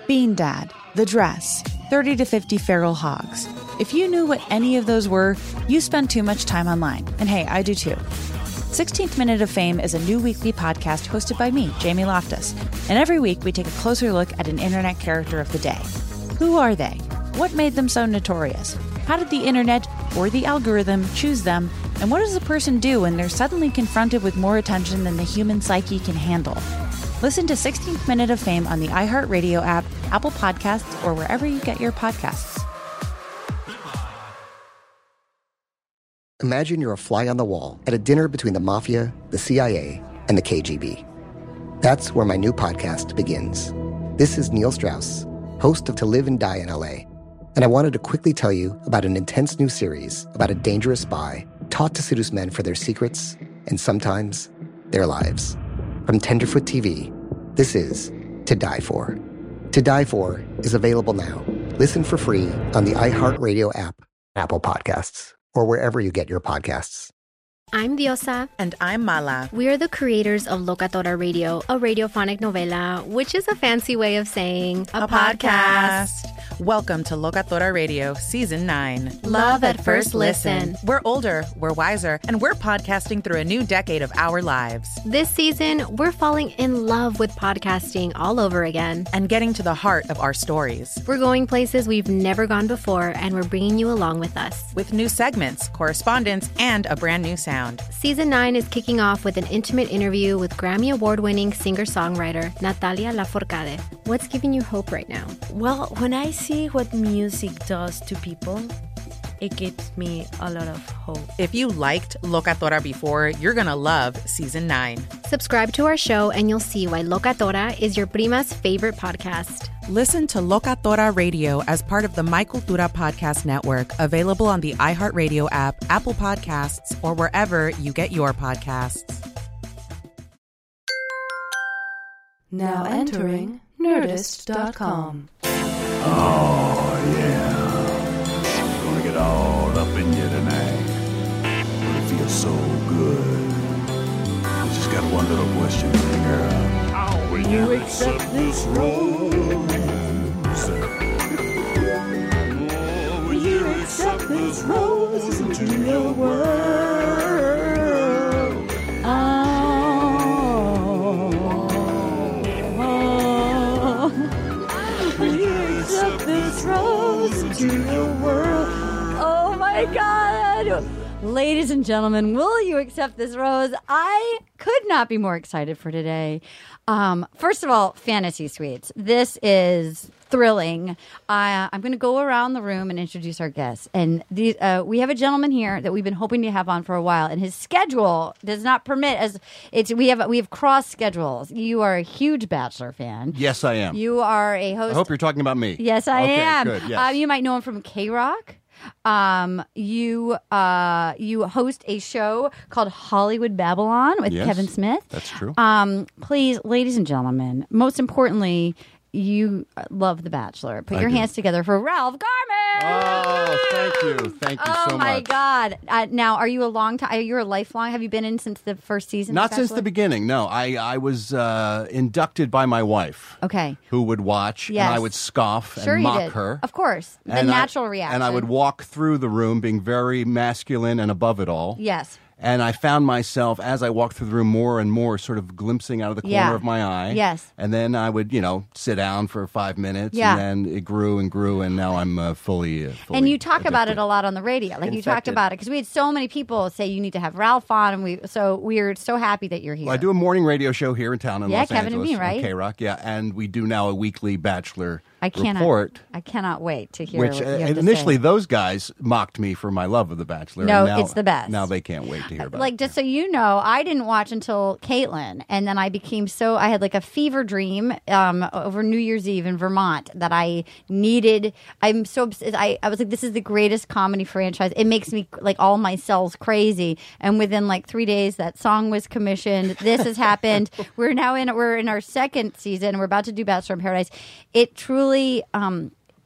Bean Dad, The Dress, 30 to 50 Feral Hogs. If you knew what any of those were, you spend too much time online. And hey, I do too. 16th Minute of Fame is a new weekly podcast hosted by me, Jamie Loftus. And every week we take a closer look at an internet character of the day. Who are they? What made them so notorious? How did the internet or the algorithm choose them? And what does a person do when they're suddenly confronted with more attention than the human psyche can handle? Listen to 16th Minute of Fame on the iHeartRadio app, Apple Podcasts, or wherever you get your podcasts. Imagine you're a fly on the wall at a dinner between the mafia, the CIA, and the KGB. That's where my new podcast begins. This is Neil Strauss, host of To Live and Die in LA. And I wanted to quickly tell you about an intense new series about a dangerous spy taught to seduce men for their secrets and sometimes their lives. From Tenderfoot TV, this is To Die For. To Die For is available now. Listen for free on the iHeartRadio app, Apple Podcasts, or wherever you get your podcasts. I'm Diosa. And I'm Mala. We are the creators of Locatora Radio, a radiophonic novela, which is a fancy way of saying a podcast. Welcome to Locatora Radio, Season 9. Love at first listen. We're older, we're wiser, and we're podcasting through a new decade of our lives. This season, we're falling in love with podcasting all over again. And getting to the heart of our stories. We're going places we've never gone before, and we're bringing you along with us. With new segments, correspondence, and a brand new sound. Season 9 is kicking off with an intimate interview with Grammy Award-winning singer-songwriter Natalia Lafourcade. What's giving you hope right now? Well, when I see what music does to people, it gives me a lot of hope. If you liked Locatora before, you're going to love Season 9. Subscribe to our show and you'll see why Locatora is your prima's favorite podcast. Listen to Locatora Radio as part of the My Cultura Podcast Network, available on the iHeartRadio app, Apple Podcasts, or wherever you get your podcasts. Now entering Nerdist.com. Oh, yeah. Gonna get all up in you tonight. Gonna feel so good. I just got one little question for you, girl. Will you accept this rose? Will you accept this rose into your world? This rose into your world. Oh my God. Ladies and gentlemen, will you accept this rose? I could not be more excited for today. First of all, Fantasy Suites. This is thrilling. I'm going to go around the room and introduce our guests. And we have a gentleman here that we've been hoping to have on for a while, and his schedule does not permit. We have cross schedules. You are a huge Bachelor fan. Yes, I am. You are a host. I hope you're talking about me. Yes, I am. Good, yes. You might know him from K-Rock. You host a show called Hollywood Babylon with Kevin Smith. That's true. Please, ladies and gentlemen, most importantly, you love The Bachelor. Put your hands together for Ralph Garman. Oh, thank you. Thank you so much. Oh, my God. Now, are you a long time? You're a lifelong? Have you been in since the first season? Not since the beginning, no. I was inducted by my wife. Okay. Who would watch, Yes. and I would scoff Sure and you mock did. her. Of course. The And natural reaction. And I would walk through the room being very masculine and above it all. Yes. And I found myself, as I walked through the room, more and more sort of glimpsing out of the corner of my eye. Yes. And then I would, sit down for 5 minutes. Yeah. And then it grew and grew, and now I'm fully And you talk about it addicted. a lot on the radio. Like you talked Infected. about it because we had so many people say you need to have Ralph on, and we're so happy that you're here. Well, I do a morning radio show here in town in Los Kevin and Angeles. me, right? On K-Rock, yeah. And we do now a weekly Bachelor I report. cannot wait to hear Which what you have to initially say. those guys mocked me for my love of The Bachelor. No, and now, it's the best. Now they can't wait to hear about it. Just so you know, I didn't watch until Caitlin, and then I became I had like a fever dream over New Year's Eve in Vermont that I needed. I'm so obsessed. I was like, this is the greatest comedy franchise. It makes me like all my cells crazy. And within like 3 days, that song was commissioned. This has happened. We're in our second season. We're about to do Bachelor in Paradise. It truly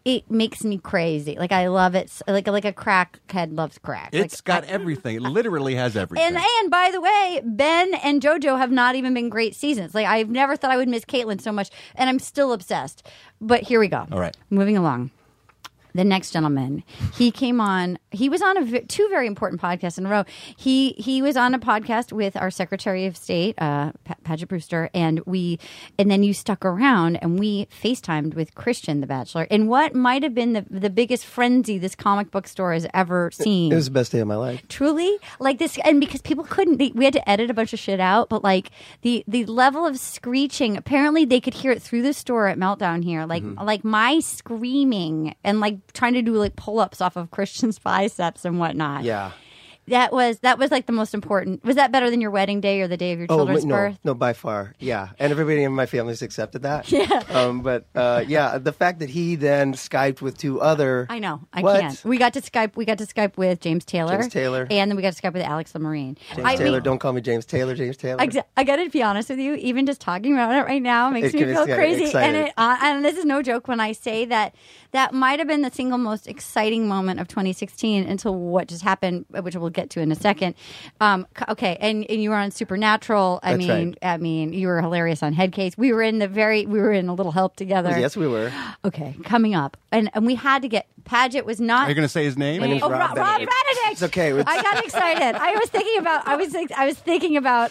it makes me crazy. Like I love it. Like a crackhead loves crack. It's got everything. It literally has everything. And by the way, Ben and JoJo have not even been great seasons. Like I've never thought I would miss Caitlyn so much, and I'm still obsessed. But here we go. All right. Moving along. The next gentleman, he came on. He was on two very important podcasts in a row. He was on a podcast with our Secretary of State, Paget Brewster, and then you stuck around and we FaceTimed with Christian, the Bachelor, in what might have been the biggest frenzy this comic book store has ever seen. It was the best day of my life. Truly, like this, and because people couldn't, we had to edit a bunch of shit out. But like the level of screeching, apparently they could hear it through the store at Meltdown here. Like my screaming and like trying to do like pull-ups off of Christian's biceps and whatnot. Yeah. That was like the most important. Was that better than your wedding day or the day of your children's birth? No, by far. Yeah. And everybody in my family's accepted that. Yeah. But the fact that he then Skyped with two other... I know. I What? can't. We got to Skype with James Taylor. And then we got to Skype with Alex Lamarine. James Taylor, don't call me James Taylor. I got to be honest with you, even just talking about it right now makes me feel crazy. Excited. And this is no joke when I say that might have been the single most exciting moment of 2016 until what just happened, which we'll get to in a second. Okay, and you were on Supernatural. I mean, you were hilarious on Headcase. We were in A Little Help together. Yes, we were. Okay, coming up, and we had to get Paget was not. Are you going to say his name? My name's Rob Benedict. It's okay. I got excited. I was thinking about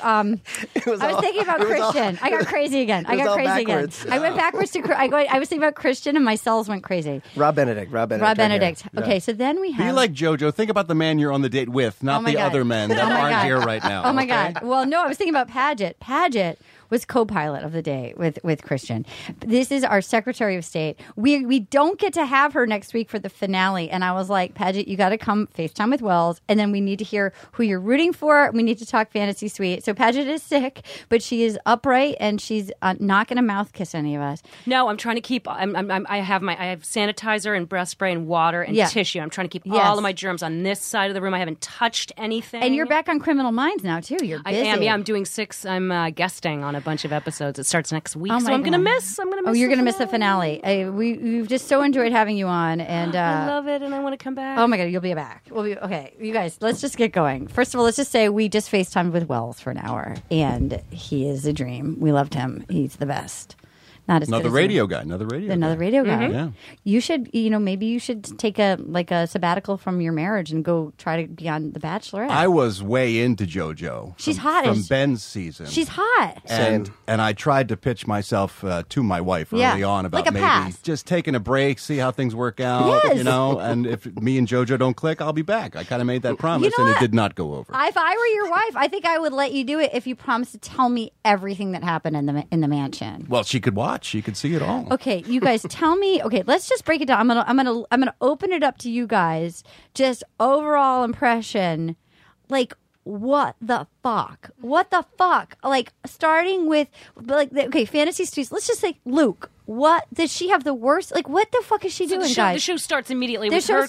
Christian. I got crazy again. I went backwards to. I was thinking about Christian, and my cells went crazy. Rob Benedict. Okay, so then we have. Be like JoJo. Think about the man you're on the date with, not the other men that aren't here right now. Oh my okay? God. Well, no, I was thinking about Paget. Paget was co-pilot of the day with Christian. This is our Secretary of State. We don't get to have her next week for the finale. And I was like, Paget, you got to come FaceTime with Wells. And then we need to hear who you're rooting for. We need to talk Fantasy Suite. So Paget is sick, but she is upright and she's not going to mouth kiss any of us. No, I'm trying to keep. I have sanitizer and breath spray and water and tissue. I'm trying to keep all of my germs on this side of the room. I haven't touched anything. And you're back on Criminal Minds now too. You're busy. I am. Yeah, I'm doing 6. I'm guesting on a bunch of episodes. It starts next week, so I'm gonna miss. Oh, you're gonna miss the finale. We've just so enjoyed having you on, and I love it, and I want to come back. Oh my God, you'll be back. Okay, you guys. Let's just get going. First of all, let's just say we just FaceTimed with Wells for an hour, and he is a dream. We loved him. He's the best. Not as another radio guy. Another radio guy. Yeah. You should, maybe you should take a sabbatical from your marriage and go try to be on The Bachelorette. I was way into JoJo. She's hot from Ben's season. She's hot. And I tried to pitch myself to my wife early on about maybe just taking a break, see how things work out, and if me and JoJo don't click, I'll be back. I kind of made that promise, and it did not go over. If I were your wife, I think I would let you do it if you promised to tell me everything that happened in the mansion. Well, she could watch. She could see it all. Okay, you guys, tell me. Okay, let's just break it down. I'm gonna open it up to you guys. Just overall impression, like what the fuck? What the fuck? Like starting with Fantasy Suites. Let's just say Luke. What did she have the worst? Like, what the fuck is she doing, guys? The show starts immediately.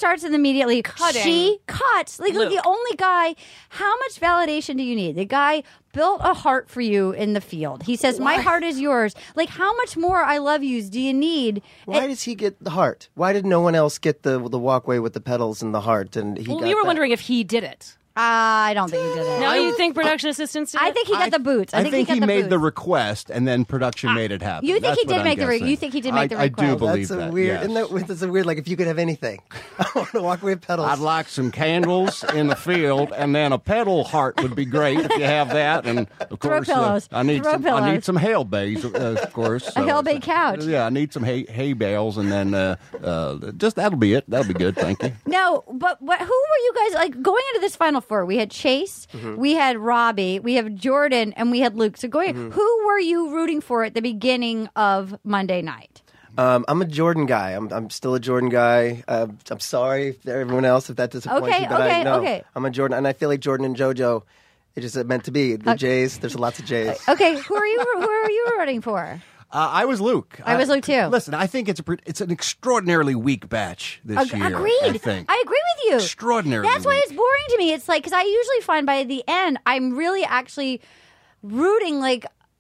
Cutting. She cuts. Like the only guy. How much validation do you need? The guy built a heart for you in the field. He says, "My heart is yours." Like, how much more "I love yous" do you need? Why does he get the heart? Why did no one else get the walkway with the petals and the heart? And we were wondering if he did it. I don't think he did it. No, you think production assistants did it? I think he got the boots. I think he made the request, and then production made it happen. You think he did make the request? You think he did make the request? I do believe that's that. Weird. Yes. That's a weird. Like, if you could have anything, I want to walk away with pedals. I'd like some candles in the field, and then a pedal heart would be great if you have that. And of course, I need some hay bales, of course. A hay bale couch. Yeah, I need some hay bales, and then just that'll be it. That'll be good. Thank you. No, but who were you guys like going into this Final Four? We had Chase. We had Robbie, we have Jordan, and we had Luke. So who were you rooting for at the beginning of Monday night? I'm a Jordan guy. I'm still a Jordan guy. I'm sorry for everyone else if that disappoints you, but I'm a Jordan, and I feel like Jordan and JoJo, it just meant to be. The Jays, there's lots of Jays. Okay, who are you rooting for? I was Luke. I was Luke too. Listen, I think it's an extraordinarily weak batch this year. Agreed. I think. I agree with you. Extraordinarily. That's why it's boring to me. It's like because I usually find by the end I'm really actually rooting like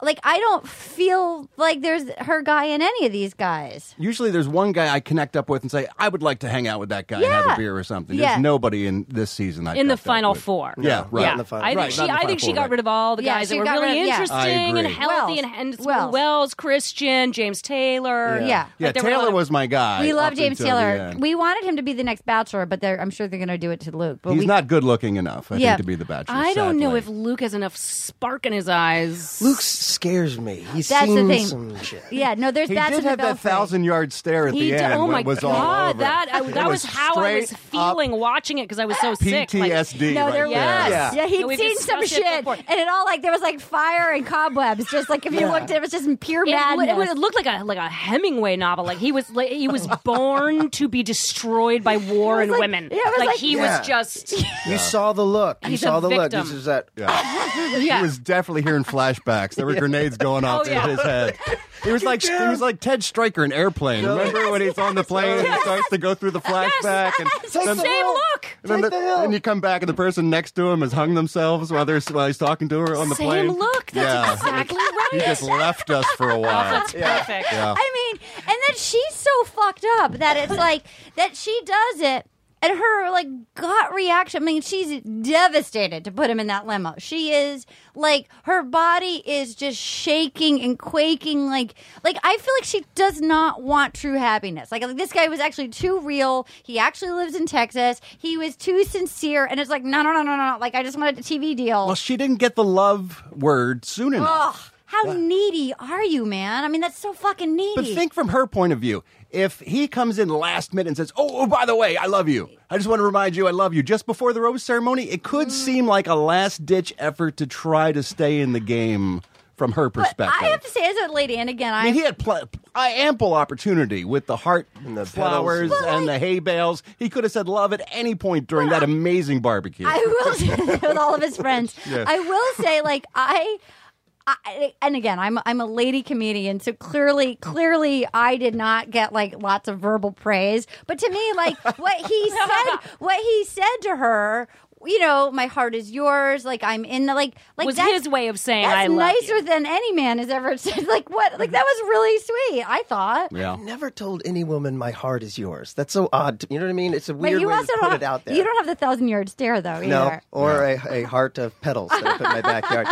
like I don't feel like there's her guy in any of these guys. Usually there's one guy I connect up with and say, I would like to hang out with that guy and have a beer or something. There's nobody in this season in the final four. Yeah, right. Yeah. In the final, I think she got rid of all the guys that were really interesting and healthy and Wells, Christian, James Taylor. Yeah, Taylor was my guy. We love James Taylor. We wanted him to be the next Bachelor, but I'm sure they're going to do it to Luke. But he's not good looking enough, I think, to be the Bachelor. I don't know if Luke has enough spark in his eyes. Luke scares me. He's That's seen the thing. some shit. Yeah, no, he did have that 1,000-yard stare at the end. Oh my was God, all over. that was how I was feeling watching it because I was so sick. PTSD. No, there was. Yeah, he'd seen some shit, and it all there was fire and cobwebs. Just like if you looked, it was just pure madness. It looked like a Hemingway novel. Like he was born to be destroyed by war and women. He was just. You saw the look. You saw the look. This is that. He was definitely hearing flashbacks. There were grenades going off in his head. He was like Ted Stryker in Airplane. Remember when he's on the plane and he starts to go through the flashback? And then, same look. And you come back and the person next to him has hung themselves while he's talking to her on the plane. Same look. That's exactly right. He just left us for a while. That's perfect. Yeah. I mean, and then she's so fucked up that it's that she does it. And her gut reaction, I mean, she's devastated to put him in that limo. She is her body is just shaking and quaking. Like I feel like she does not want true happiness. Like this guy was actually too real. He actually lives in Texas. He was too sincere. And it's no. Like I just wanted a TV deal. Well, she didn't get the love word soon enough. How needy are you, man? I mean, that's so fucking needy. But think from her point of view. If he comes in last minute and says, oh, by the way, I love you. I just want to remind you I love you. Just before the rose ceremony, it could seem like a last-ditch effort to try to stay in the game from her perspective. But I have to say, as a lady, and again, I mean, he had ample opportunity with the heart and the flowers and the hay bales. He could have said love at any point during that amazing barbecue. I will say, with all of his friends. Yeah. I will say, and again, I'm a lady comedian, so clearly I did not get lots of verbal praise. But to me, what he said to her, my heart is yours. I'm in the was his way of saying I love nicer you. Than any man has ever said. That was really sweet. I thought. Yeah. I never told any woman my heart is yours. That's so odd. You know what I mean? It's a weird way to put it out there. You don't have the 1,000-yard stare though. Either. No, or a heart of petals that I put in my backyard.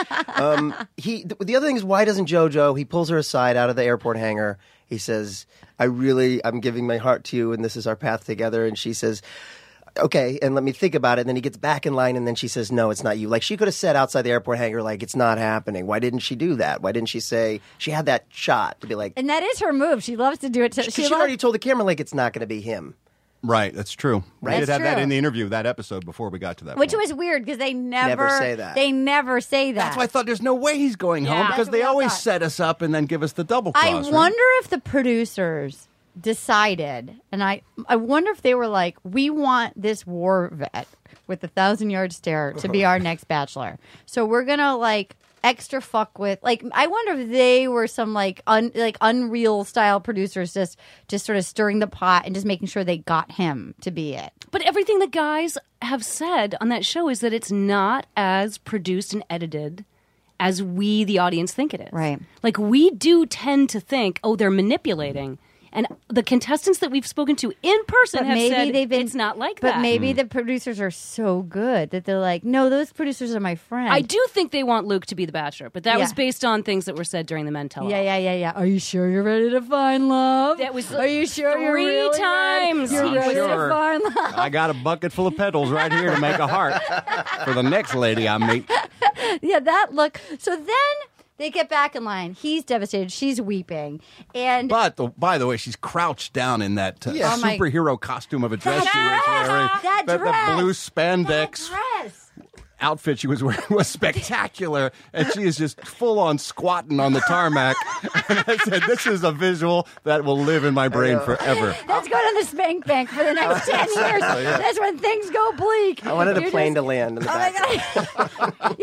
The other thing is, why doesn't JoJo? He pulls her aside out of the airport hangar. He says, I'm giving my heart to you, and this is our path together. And she says, okay, and let me think about it. And then he gets back in line, and then she says, no, it's not you. She could have said outside the airport hangar, it's not happening. Why didn't she do that? Why didn't she say she had that shot to be like... And that is her move. She loves to do it. She already told the camera, it's not going to be him. Right, that's true. Right? We did have that in the interview, that episode, before we got to that Which point. was weird, because they never say that. They never say that. That's why I thought there's no way he's going home, because they always set us up and then give us the double cross. I wonder if the producers decided, and I wonder if they were we want this war vet with the 1,000-yard stare to be our next Bachelor. So we're gonna extra fuck with I wonder if they were some Unreal style producers just sort of stirring the pot and just making sure they got him to be it. But everything the guys have said on that show is that it's not as produced and edited as we, the audience, think it is. Right. We do tend to think, oh, they're manipulating. And the contestants that we've spoken to in person have said it's not like that. But maybe the producers are so good that they're no, those producers are my friends. I do think they want Luke to be the Bachelor, but that was based on things that were said during the Men Tell All. Yeah. Are you sure you're ready to find love? That was Are you sure you're really times. You're ready to find love? I got a bucket full of petals right here to make a heart for the next lady I meet. Yeah, that look. So then... They get back in line. He's devastated. She's weeping. But, by the way, she's crouched down in that superhero costume of a dress she was wearing. That dress. The blue spandex. That dress. Outfit she was wearing was spectacular, and she is just full-on squatting on the tarmac. And I said, this is a visual that will live in my brain forever. Let's go to the Spank Bank for the next 10 years. That's when things go bleak. I wanted a plane to land in the back. Oh, my God.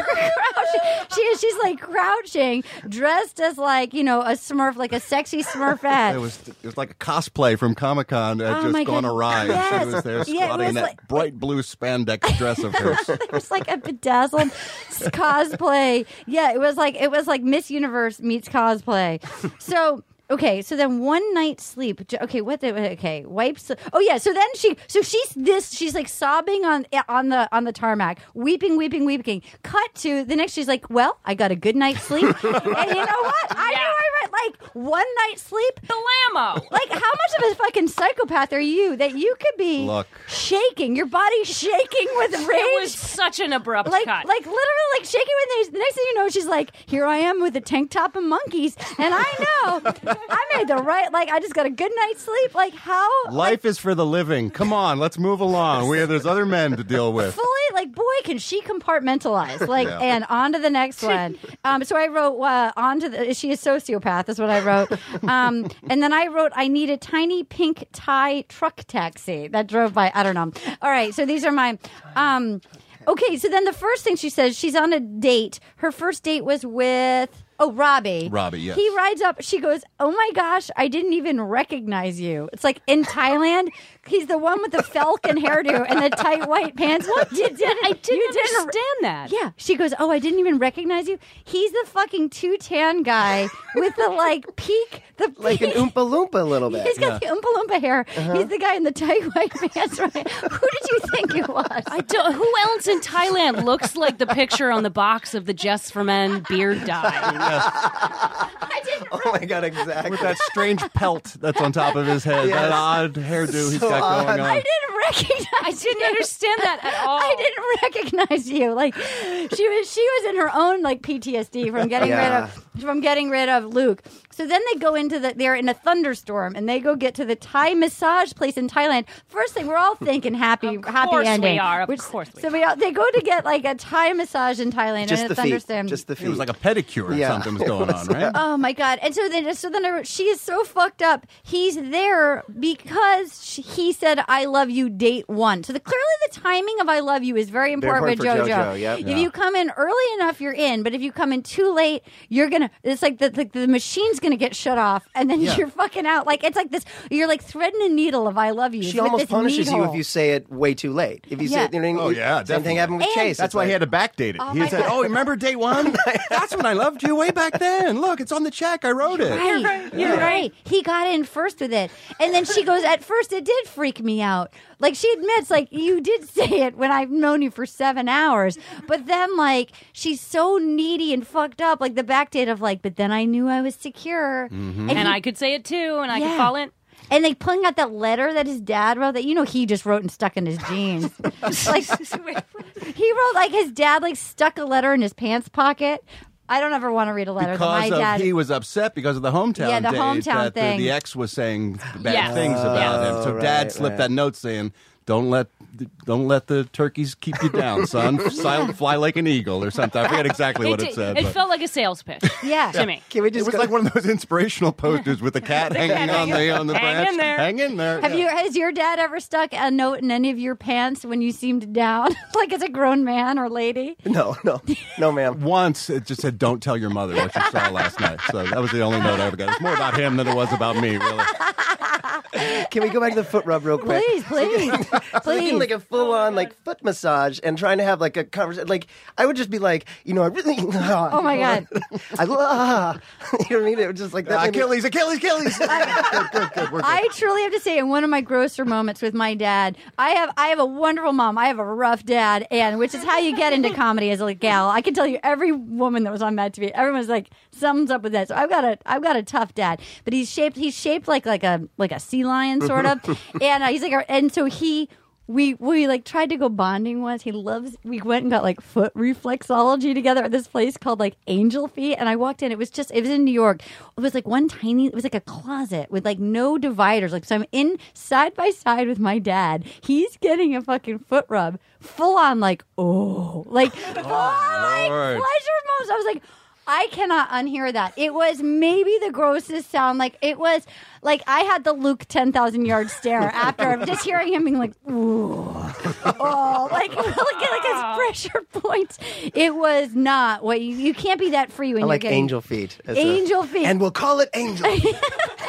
She's crouching, dressed as a Smurf, a sexy Smurfette. It was like a cosplay from Comic-Con that had just gone awry. Yes. She was there squatting in that bright blue spandex dress of hers. like a bedazzled cosplay. Yeah, it was like Miss Universe meets cosplay. So. Okay, so then one night's sleep. Okay, wipes. Oh yeah, so then she's like sobbing on the tarmac, weeping. Cut to the next. She's like, well, I got a good night's sleep, and you know what? I knew I read like one night's sleep. The Lambo. Like, how much of a fucking psychopath are you that you could be shaking, your body shaking with rage? It was such an abrupt cut. Like literally, like shaking with rage. The next thing you know, she's like, here I am with a tank top and monkeys, and I know. I made the right, like, I just got a good night's sleep. Like, how? Life is for the living. Come on, let's move along. There's other men to deal with. Fully, like, boy, can she compartmentalize. Like, and on to the next one. So I wrote, is she a sociopath? Is what I wrote. And then I wrote, I need a tiny pink tie truck taxi that drove by. I don't know. All right, so these are my... Okay, so then the first thing she says, she's on a date. Her first date was with... Oh, Robbie. Robbie, yes. He rides up. She goes, oh, my gosh, I didn't even recognize you. It's like in Thailand, he's the one with the falcon hairdo and the tight white pants. What? I didn't understand that. Yeah. She goes, oh, I didn't even recognize you. He's the fucking tan guy with the, like, peak. Like an Oompa Loompa a little bit. He's got the Oompa Loompa hair. He's the guy in the tight white pants. Right? Who did you think it was? Who else in Thailand looks like the picture on the box of the Just for Men beard dye? Oh my God, exactly. With that strange pelt that's on top of his head, that odd hairdo he's got going on. I didn't recognize I didn't understand that at all. I didn't recognize you. Like, she was in her own, like, PTSD from getting rid of Luke. So then they go they're in a thunderstorm, and they go get to the Thai massage place in Thailand. First thing, we're all thinking happy ending. Of course we are. They go to get, like, a Thai massage in Thailand in a thunderstorm. Just the feet. It was like a pedicure or something was going on, right? Oh my God! And so then she is so fucked up. He's there because he said, "I love you." Date one. So clearly the timing of "I love you" is very important with JoJo. Yep. If you come in early enough, you're in. But if you come in too late, you're gonna. It's like the machine's gonna get shut off, and then you're fucking out. Like, it's like this. You're like threading a needle of "I love you." She almost punishes you if you say it way too late. If you say it, you know, same thing happened with Chase. That's why he had to backdate it. He said, "Oh, remember day one? That's when I loved you way back then. Look, it's on the check. I wrote it." You're right. He got in first with it, and then she goes, "At first, it did freak me out." Like, she admits, like, you did say it when I've known you for 7 hours. But then, like, she's so needy and fucked up. Like, the backdate of, like, but then I knew I was secure. Mm-hmm. And I could say it, too, and I could fall in. And they pulling out that letter that his dad wrote that, you know, he just wrote and stuck in his jeans. Like, he wrote, like, his dad, like, stuck a letter in his pants pocket. I don't ever want to read a letter. Because my dad, he was upset because of the hometown the hometown thing. The ex was saying bad things about him. So Dad slipped that note saying, Don't let the turkeys keep you down, son. Fly like an eagle or something. I forget exactly what it said. It felt like a sales pitch. To me. It was like one of those inspirational posters with the cat hanging on the branch. Hang in there. Has your dad ever stuck a note in any of your pants when you seemed down, like as a grown man or lady? No, ma'am. Once it just said, "Don't tell your mother what you saw last night." So that was the only note I ever got. It's more about him than it was about me, really. Can we go back to the foot rub real quick? Please. Getting like a full-on like foot massage and trying to have like a conversation. Like, I would just be like, you know, I really. Oh my God. You know what I mean? It was just like that. Achilles. Good. I truly have to say, in one of my grosser moments with my dad, I have a wonderful mom. I have a rough dad, and which is how you get into comedy as a gal. I can tell you, every woman that was on Mad TV, everyone's like, something's up with that. So I've got a tough dad, but he's shaped like a sea lion sort of, and he's like, and so we like tried to go bonding once. We went and got like foot reflexology together at this place called like Angel Feet. And I walked in, it was in New York. It was like it was like a closet with like no dividers. Like, so I'm in side by side with my dad. He's getting a fucking foot rub full on like, like pleasure moments. I was like, I cannot unhear that. It was maybe the grossest sound. Like, it was like I had the Luke 10,000 yard stare after just hearing him being like, ooh, like his pressure points. It was not what you can't be that free when I you're like getting Angel Feet. Angel Feet. And we'll call it Angel.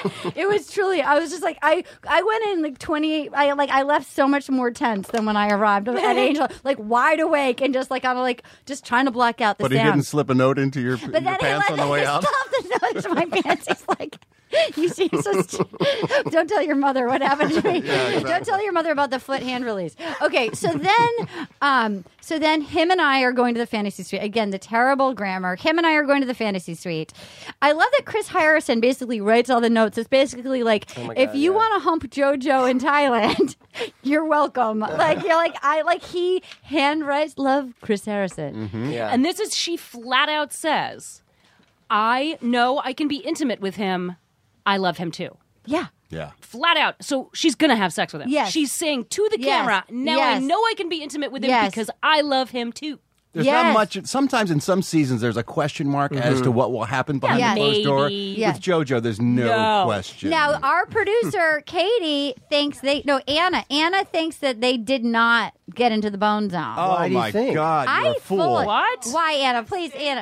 It was truly. I was just like, I went in like 28. I left so much more tense than when I arrived at Angel, like wide awake and just like kind of like just trying to block out the sound. But he didn't slip a note into your pants on the way out. The note into my pants. He's like, you seem so don't tell your mother what happened to me. Yeah, exactly. Don't tell your mother about the foot hand release. Okay, so then him and I are going to the fantasy suite. Again, the terrible grammar. Him and I are going to the fantasy suite. I love that Chris Harrison basically writes all the notes. It's basically like, if you want to hump JoJo in Thailand, you're welcome. Like you're like he handwrites. Love Chris Harrison. Mm-hmm. Yeah. And this is, she flat out says, I know I can be intimate with him. I love him too. Yeah. Yeah. Flat out. So she's going to have sex with him. Yes. She's saying to the camera, now I know I can be intimate with him because I love him too. There's not much. Sometimes in some seasons, there's a question mark as to what will happen behind the closed door. With JoJo, there's no question. Now, our producer, Katie, thinks Anna thinks that they did not get into the bone zone. Oh, why do you think? God, you're a fool. What? Why, Anna? Please, Anna.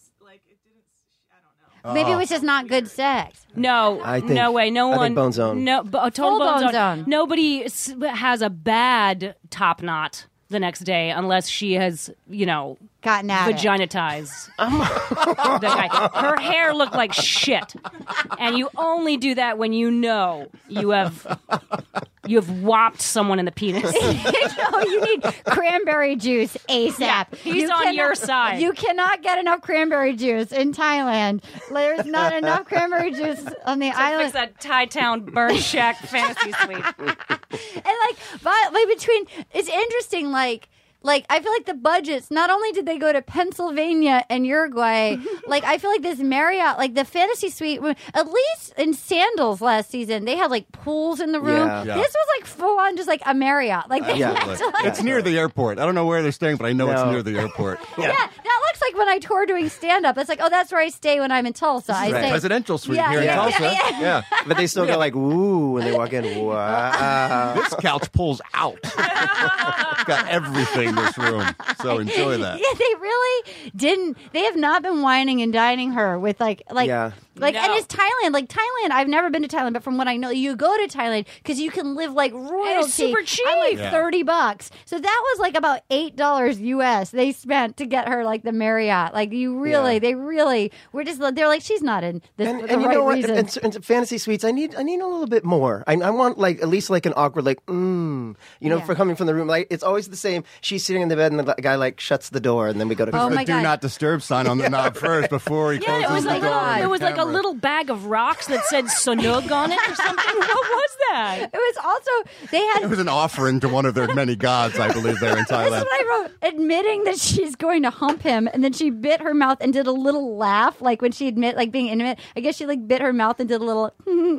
Maybe it was just not good sex. No, no way. No one. I think bone zone. No, total bone zone. Nobody has a bad top knot the next day unless she has, gotten at vaginitized the guy. Her hair looked like shit, and you only do that when you know you have whopped someone in the penis. You need cranberry juice ASAP. Yeah, he's on your side. You cannot get enough cranberry juice in Thailand. There's not enough cranberry juice on the island. Fix that Thai Town Burn Shack fantasy suite. And but between, it's interesting. I feel like the budgets, not only did they go to Pennsylvania and Uruguay, I feel like this Marriott, the fantasy suite, at least in Sandals last season, they had pools in the room. Yeah. This was full on just a Marriott. It's near the airport. I don't know where they're staying, but I know it's near the airport. Yeah, that looks like when I tour doing stand-up. It's that's where I stay when I'm in Tulsa. I stay presidential suite here in Tulsa. Yeah. But they still go ooh when they walk in. Wow. This couch pulls out. It's got everything in this room. So enjoy that. Yeah, they really didn't. They have not been whining and dining her with and it's Thailand. Thailand, I've never been to Thailand, but from what I know, you go to Thailand because you can live like royalty. It's super cheap. On $30. So that was about $8 US they spent to get her the Marriott. They really were just, they're like, she's not in this and the you right know what? reason. And fantasy suites, I need a little bit more. I want at least an awkward for coming from the room. It's always the same. She's sitting in the bed and the guy shuts the door and then we go to oh the do not disturb sign on the knob first before he closes the door. There was a little bag of rocks that said Sonug on it or something. What was that? It was also it was an offering to one of their many gods, I believe, there in Thailand. That's what I wrote. Admitting that she's going to hump him, and then she bit her mouth and did a little laugh, when she being intimate. I guess she bit her mouth and did a little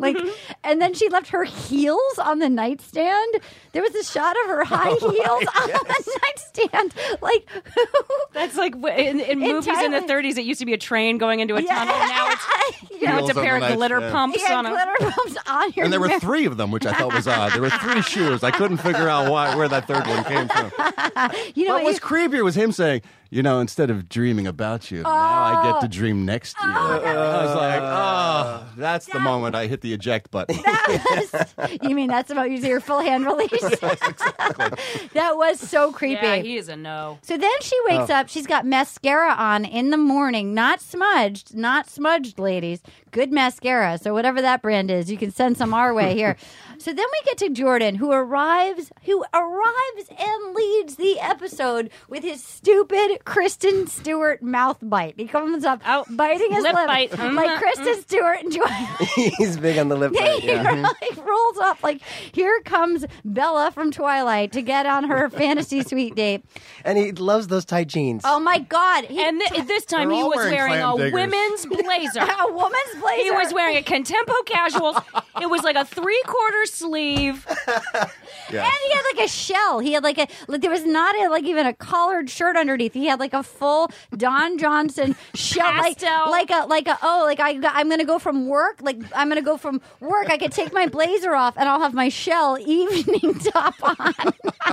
and then she left her heels on the nightstand. There was a shot of her high heels on the nightstand. That's in movies in the 30s. It used to be a train going into a tunnel. Now it's a pair of glitter pumps on them. Glitter pumps on your. And there were 3 of them, which I thought was odd. There were 3 shoes. I couldn't figure out where that third one came from. What was creepier was him saying, instead of dreaming about you, now I get to dream next to you. I was like, that's the moment I hit the eject button. You mean that's about using your full hand release? Yes, exactly. That was so creepy. Yeah, he is a no. So then she wakes up. She's got mascara on in the morning, not smudged, ladies. Good mascara. So whatever that brand is, you can send some our way here. So then we get to Jordan, who arrives and leads the episode with his stupid Kristen Stewart mouth bite. He comes up biting his lip bite. Like Kristen Stewart and Twilight. He's big on the lip bite. He rolls up here comes Bella from Twilight to get on her fantasy suite date. And he loves those tight jeans. Oh my God. And this time he was wearing a women's blazer. A woman's blazer. He was wearing a Contempo Casuals. It was like a 3/4 sleeve. Yes. And he had like a shell. He had like there was not even a collared shirt underneath. He had like a full Don Johnson shell, I'm gonna go from work. Like I'm gonna go from work. I could take my blazer off and I'll have my shell evening top on. And then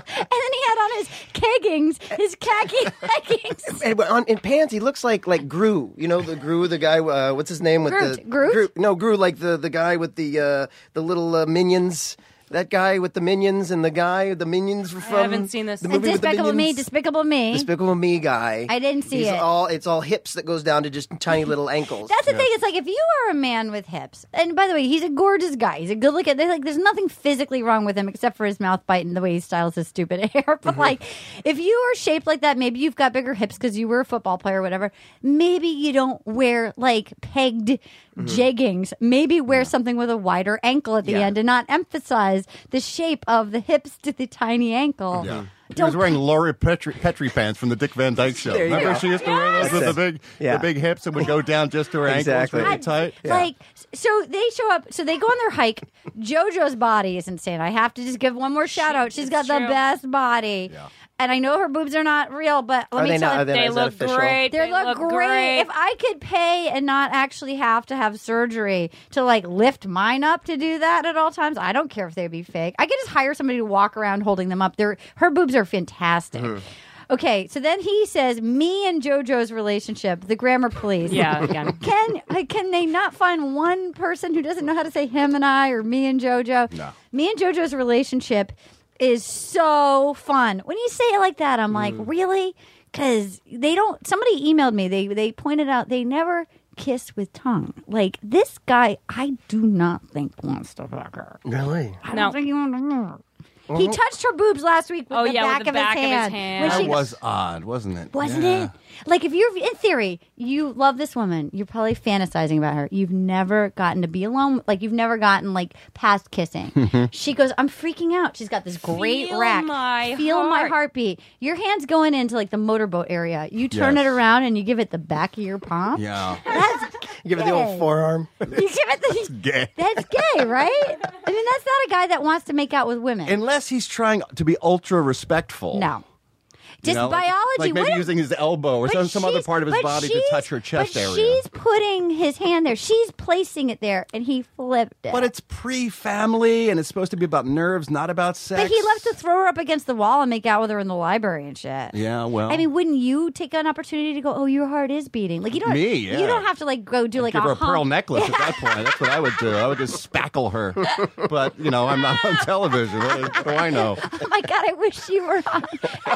he had on his keggings, his khaki leggings. And in pants, he looks like Gru. You know the Gru, the guy. What's his name? Groot. Gru, like the guy with the little minions. That guy with the minions and the minions from. I haven't seen this. The movie Despicable with the Me, Despicable Me. Despicable Me guy. I didn't see it. It's all hips that goes down to just tiny little ankles. That's the thing. It's like if you are a man with hips, and by the way, he's a gorgeous guy. He's a good looking. There's nothing physically wrong with him except for his mouth bite and the way he styles his stupid hair. But like, if you are shaped like that, maybe you've got bigger hips because you were a football player or whatever. Maybe you don't wear like pegged jeggings. Maybe wear something with a wider ankle at the end and not emphasize the shape of the hips to the tiny ankle. Yeah. He was wearing Laurie Petrie pants from the Dick Van Dyke Show. Remember she used to wear those with the big hips and would go down just to her ankles really tight? Yeah. Like, so they show up, so they go on their hike. JoJo's body is insane. I have to just give one more shout out. She's got the best body. Yeah. And I know her boobs are not real, but let me tell you, they look great. They look great. If I could pay and not actually have to have surgery to like lift mine up to do that at all times, I don't care if they'd be fake. I could just hire somebody to walk around holding them up. Her boobs are fantastic. Okay, so then he says, me and JoJo's relationship, the grammar police. Yeah, again. Can they not find one person who doesn't know how to say him and I or me and JoJo? No. Me and JoJo's relationship is so fun. When you say it like that, I'm like, really? Because somebody emailed me. They pointed out they never kiss with tongue. Like, this guy, I do not think wants to fuck her. Really? I don't think he wants to fuck her. He touched her boobs last week with the back of his hand. That was odd, wasn't it? Wasn't it? Like, if you're, in theory, you love this woman, you're probably fantasizing about her. You've never gotten to be alone. Like, you've never gotten, like, past kissing. She goes, I'm freaking out. She's got this great rack. Feel my heartbeat. Your hand's going into, like, the motorboat area. You turn it around and you give it the back of your palm. Yeah. That's you give it the old forearm. You give it That's gay. That's gay, right? I mean, that's not a guy that wants to make out with women. Unless he's trying to be ultra respectful. No. Just biology. Like maybe using his elbow or some other part of his body to touch her chest area. She's putting his hand there. She's placing it there, and he flipped it. But it's pre-family, and it's supposed to be about nerves, not about sex. But he loves to throw her up against the wall and make out with her in the library and shit. Yeah, well. I mean, wouldn't you take an opportunity to go, oh, your heart is beating? Like, you don't. Me, yeah. You don't have to, like, go do, like, give her a pearl necklace at that point. That's what I would do. I would just spackle her. But, I'm not on television. What do I know? Oh, my God, I wish you were on.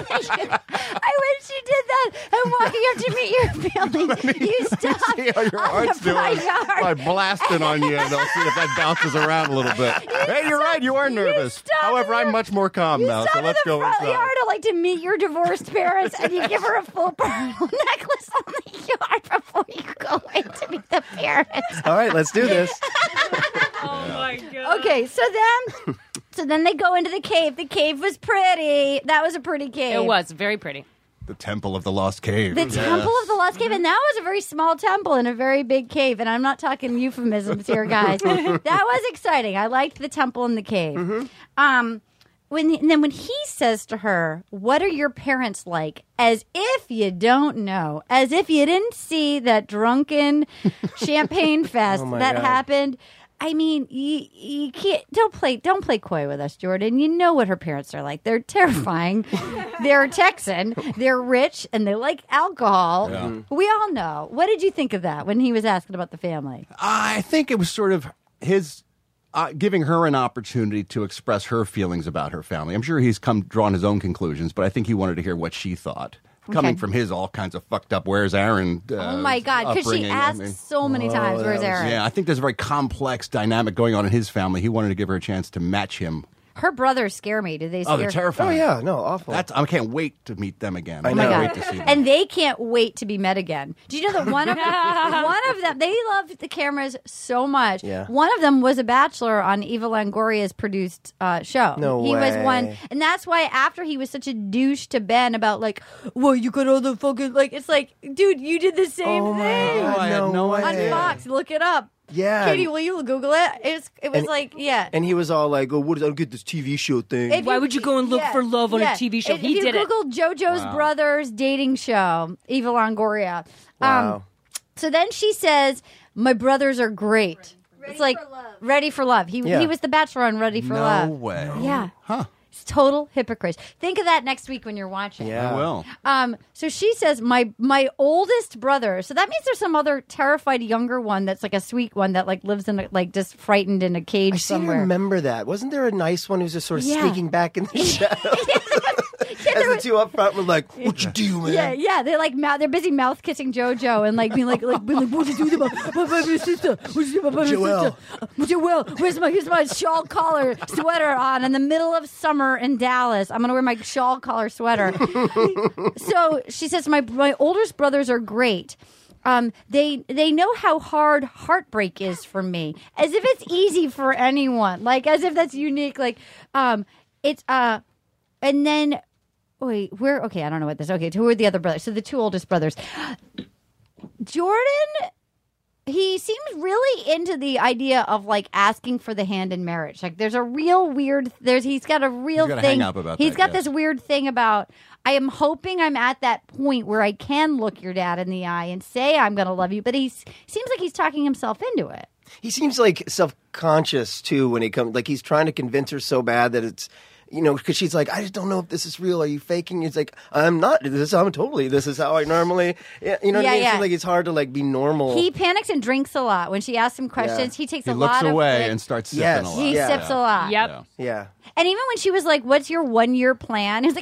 I wish you did that and walking up to meet your family. You stopped see how your heart's doing by blasting on you, and they'll see if that bounces around a little bit. Hey, you're right. You are nervous. However, I'm much more calm now, so let's go inside. You are to like to meet your divorced parents, and you give her a full pearl necklace on the yard before you go in to meet the parents. All right, let's do this. Oh my God. Okay, so then they go into the cave. The cave was pretty. That was a pretty cave. It was very pretty. The Temple of the Lost Cave. The Temple of the Lost Cave. And that was a very small temple in a very big cave. And I'm not talking euphemisms here, guys. That was exciting. I liked the temple and the cave. And then when he says to her, what are your parents like? As if you don't know. As if you didn't see that drunken champagne fest that happened. I mean, you can't. Don't play coy with us, Jordan. You know what her parents are like. They're terrifying. They're Texan. They're rich, and they like alcohol. Yeah. We all know. What did you think of that when he was asking about the family? I think it was sort of his giving her an opportunity to express her feelings about her family. I'm sure he's drawn his own conclusions, but I think he wanted to hear what she thought. Coming from his all kinds of fucked up, where's Aaron? Oh my God! Because she asked so many times, where's Aaron? Yeah, I think there's a very complex dynamic going on in his family. He wanted to give her a chance to match him. Her brothers scare me. Do they scare? Oh, they're terrifying. Oh yeah, no, awful. I can't wait to meet them again. I know. Wait to see them. And they can't wait to be met again. Do you know that one of them? They love the cameras so much. Yeah. One of them was a bachelor on Eva Longoria's produced show. No he way. was one, and that's why after he was such a douche to Ben about like, well, you got all the fucking like. It's like, dude, you did the same thing. God, I had no on idea. Fox. Look it up. Yeah. Katie, will you Google it? It was like, yeah. And he was all like, "Oh, I don't get this TV show thing." Why would you go and look for love on a TV show? He did it. If you Google JoJo's Brothers dating show, Eva Longoria. Wow. So then she says, "My brothers are great." It's like Ready for Love. He was the Bachelor on Ready for Love. No way. Yeah. Huh. It's total hypocrite. Think of that next week when you're watching. Yeah. I will. So she says, my oldest brother. So that means there's some other terrified younger one that's like a sweet one that like lives in just frightened in a cage somewhere. I remember that. Wasn't there a nice one who's just sort of sneaking back in the shadows? As the two up front were like, "What you do, man?" Yeah. They're like they're busy mouth kissing JoJo and like being like what you do to my sister? What you do to my sister? Joel, here's my shawl collar sweater on in the middle of summer in Dallas. I'm gonna wear my shawl collar sweater. So she says, my oldest brothers are great. They know how hard heartbreak is for me, as if it's easy for anyone, like as if that's unique. Like it's and then. Wait, okay, I don't know what this. Okay, who are the other brothers? So the two oldest brothers. Jordan, he seems really into the idea of like asking for the hand in marriage. Like there's a real weird, he's got a real thing. Hang up about he's that, got this weird thing about, I am hoping I'm at that point where I can look your dad in the eye and say I'm going to love you. But he seems like he's talking himself into it. He seems like self-conscious too when he comes, like he's trying to convince her so bad that it's, because she's like, I just don't know if this is real. Are you faking? He's like, I'm not. This is how I normally, what I mean? It seems like it's hard to like be normal. He panics and drinks a lot. When she asks him questions, he takes a lot of... He looks away and starts sipping a lot. He sips a lot. Yep. Yeah. And even when she was like, what's your 1-year plan? He was like...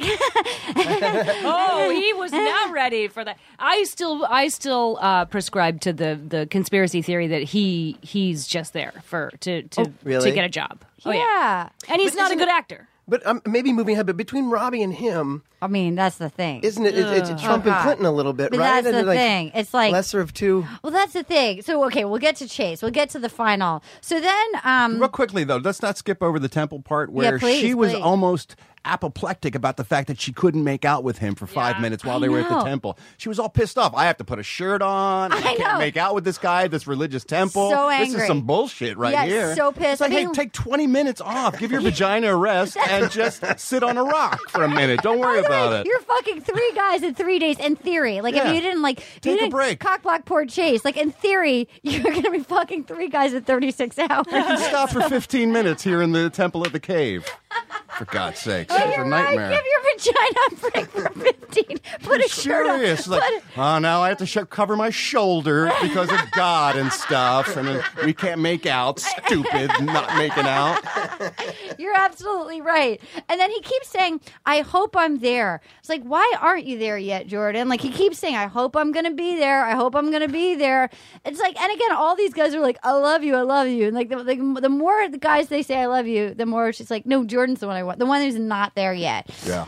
Oh, he was not ready for that. I still prescribe to the conspiracy theory that he's just there to get a job. Oh, yeah. And he's not a good actor. But maybe moving ahead, but between Robbie and him... I mean, that's the thing. Isn't it? It's Trump and Clinton a little bit, but right? That's the thing. It's like... lesser of two. Well, that's the thing. So, okay, we'll get to Chase. We'll get to the final. So then... Real quickly, though, let's not skip over the Temple part where she was almost apoplectic about the fact that she couldn't make out with him for 5 minutes while they were at the temple. She was all pissed off. I have to put a shirt on. I can't make out with this guy at this religious temple. So angry. This is some bullshit here. So pissed. It's like, hey, take 20 minutes off. Give your vagina a rest and just sit on a rock for a minute. Don't worry about it. You're fucking 3 guys in 3 days, in theory. Like, if you didn't, take a break. Cock block poor Chase. Like, in theory, you're going to be fucking 3 guys in 36 hours. You can stop for 15 minutes here in the Temple of the Cave. For God's sakes. It's a nightmare. Give your vagina a break for 15. Put a shirt on. Serious. Like, now I have to cover my shoulder because of God and stuff. And we can't make out. Stupid, not making out. You're absolutely right. And then he keeps saying, I hope I'm there. It's like, why aren't you there yet, Jordan? Like, he keeps saying, I hope I'm going to be there. I hope I'm going to be there. It's like, and again, all these guys are like, I love you. I love you. And like, the more the guys they say I love you, the more she's like, no, Jordan's the one I want. The one who's not there yet. Yeah.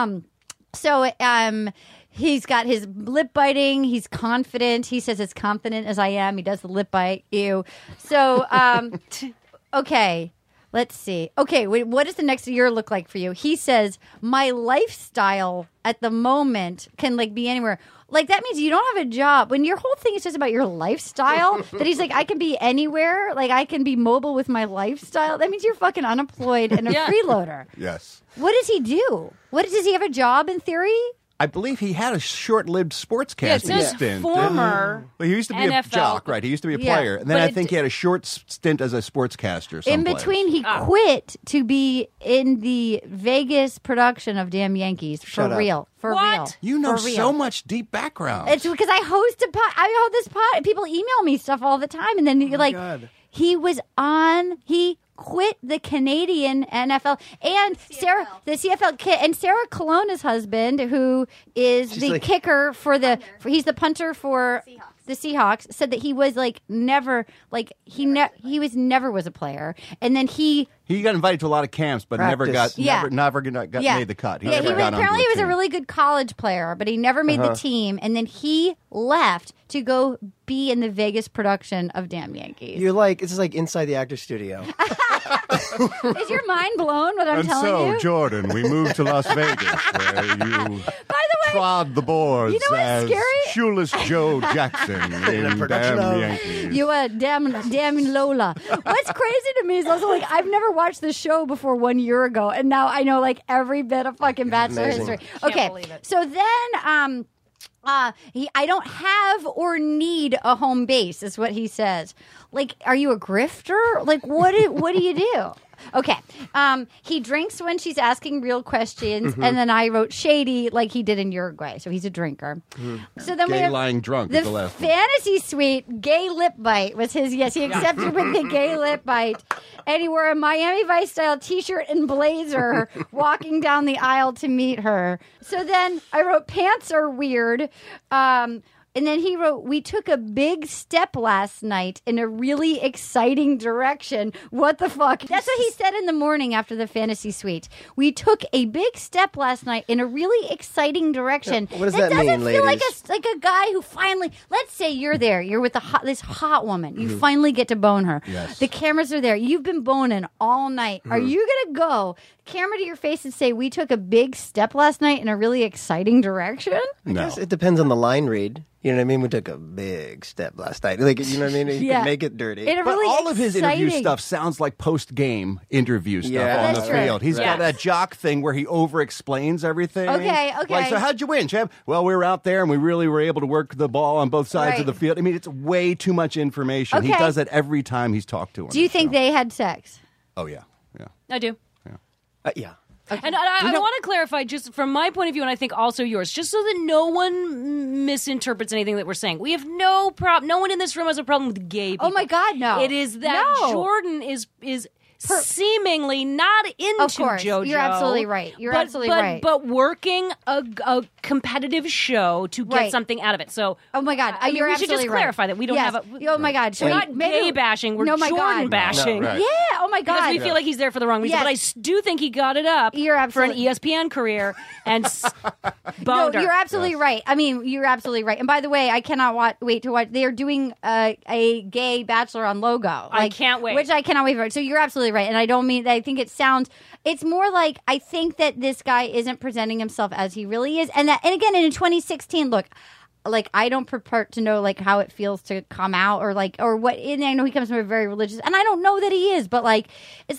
So he's got his lip biting. He's confident. He says, as confident as I am. He does the lip bite. Ew. So, okay. Let's see. Okay, what does the next year look like for you? He says, my lifestyle at the moment can be anywhere. Like, that means you don't have a job. When your whole thing is just about your lifestyle, that he's like, I can be anywhere. Like, I can be mobile with my lifestyle. That means you're fucking unemployed and a freeloader. Yes. What does he do? Does he have a job in theory? I believe he had a short-lived sportscasting stint. Former he used to be NFL. A jock, right? He used to be a player. And then I think he had a short stint as a sportscaster someplace. In between, he quit to be in the Vegas production of Damn Yankees. For real. For real. You know so much deep background. It's because I host this pod. People email me stuff all the time. And then you're God. He quit the Canadian NFL and the CFL and Sarah Colonna's husband, who is the kicker he's the punter for the Seahawks, said that he was never was a player, and then he got invited to a lot of camps, but never got made the cut. He was a really good college player, but he never made the team, and then he left to go be in the Vegas production of Damn Yankees. It's like inside the actor's studio. Is your mind blown what I'm telling you? And so, Jordan, we moved to Las Vegas, where you trod the boards as Shoeless Joe Jackson in Damn Yankees. You damn Lola. What's crazy to me is also like I've never watched the show before 1 year ago, and now I know like every bit of fucking Bachelor history. Okay, so then I don't have or need a home base, is what he says. Like, are you a grifter? Like, what do you do? Okay. He drinks when she's asking real questions, and then I wrote shady like he did in Uruguay. So he's a drinker. So then gay we have lying drunk. The is the last fantasy suite gay lip bite was his. Yes, he accepted with the gay lip bite, and he wore a Miami Vice style T-shirt and blazer, walking down the aisle to meet her. So then I wrote pants are weird. And then he wrote, we took a big step last night in a really exciting direction. What the fuck? That's what he said in the morning after the fantasy suite. We took a big step last night in a really exciting direction. What does that mean, ladies? It doesn't feel like a guy who finally, let's say you're there. You're with this hot woman. You finally get to bone her. Yes. The cameras are there. You've been boning all night. Are you going to go camera to your face and say, we took a big step last night in a really exciting direction? I guess it depends on the line read. You know what I mean? We took a big step last night. Like, you know what I mean? You can make it dirty. But really all of his interview stuff sounds like post-game interview stuff on the field. He's got that jock thing where he over-explains everything. Okay. Like, so how'd you win, champ? Well, we were out there and we really were able to work the ball on both sides of the field. I mean, it's way too much information. He does that every time he's talked to him. Do you think they had sex? Oh, yeah. I do. Yeah. Okay. And I want to clarify, just from my point of view, and I think also yours, just so that no one misinterprets anything that we're saying. We have no problem. No one in this room has a problem with gay people. Oh my God, no! It is that Jordan is seemingly not into JoJo. You're absolutely right. But working a competitive show to get something out of it. So, oh my God, you're we should just clarify that we don't have a. Oh my God, we're not gay bashing. We're Jordan bashing. Yeah. Oh my God, because we feel like he's there for the wrong reason. But I do think he got it up for an ESPN career and boned her. You're absolutely right. I mean, you're absolutely right. And by the way, I cannot wait to watch. They are doing a gay Bachelor on Logo. I can't wait. Which I cannot wait for. So you're absolutely right. And I don't mean that. I think it's more like I think that this guy isn't presenting himself as he really is. And again, in 2016, look, like I don't purport to know like how it feels to come out or what. And I know he comes from a very religious, and I don't know that he is, but like it's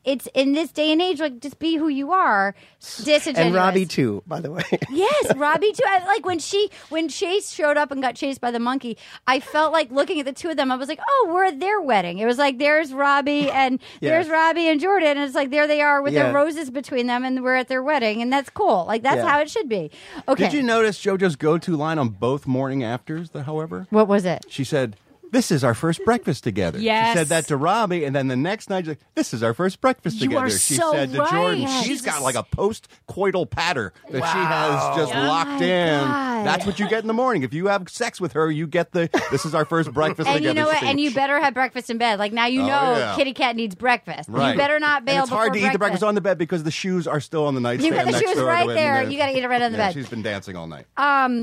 in this day and age, like just be who you are. Disingenuous. And Robbie too, by the way. Yes, Robbie too. Like when Chase showed up and got chased by the monkey, I felt like looking at the two of them. I was like, oh, we're at their wedding. It was like there's Robbie and there's Robbie and Jordan, and it's like there they are with their roses between them, and we're at their wedding, and that's cool. Like that's how it should be. Okay. Did you notice JoJo's go-to line on both morning afters? However, what was it? She said, "This is our first breakfast together." Yes. She said that to Robbie, and then the next night, she's like, "This is our first breakfast together." She said to Jordan, she's got like a post-coital patter that she has just locked in. God. That's what you get in the morning. If you have sex with her, you get this is our first breakfast and together. You know what? Speech. And you better have breakfast in bed. Like now you know Kitty Cat needs breakfast. Right. You better not bail. And it's hard to eat the breakfast on the bed because the shoes are still on the nightstand. You got the shoes right there. You got to eat it right on the bed. She's been dancing all night.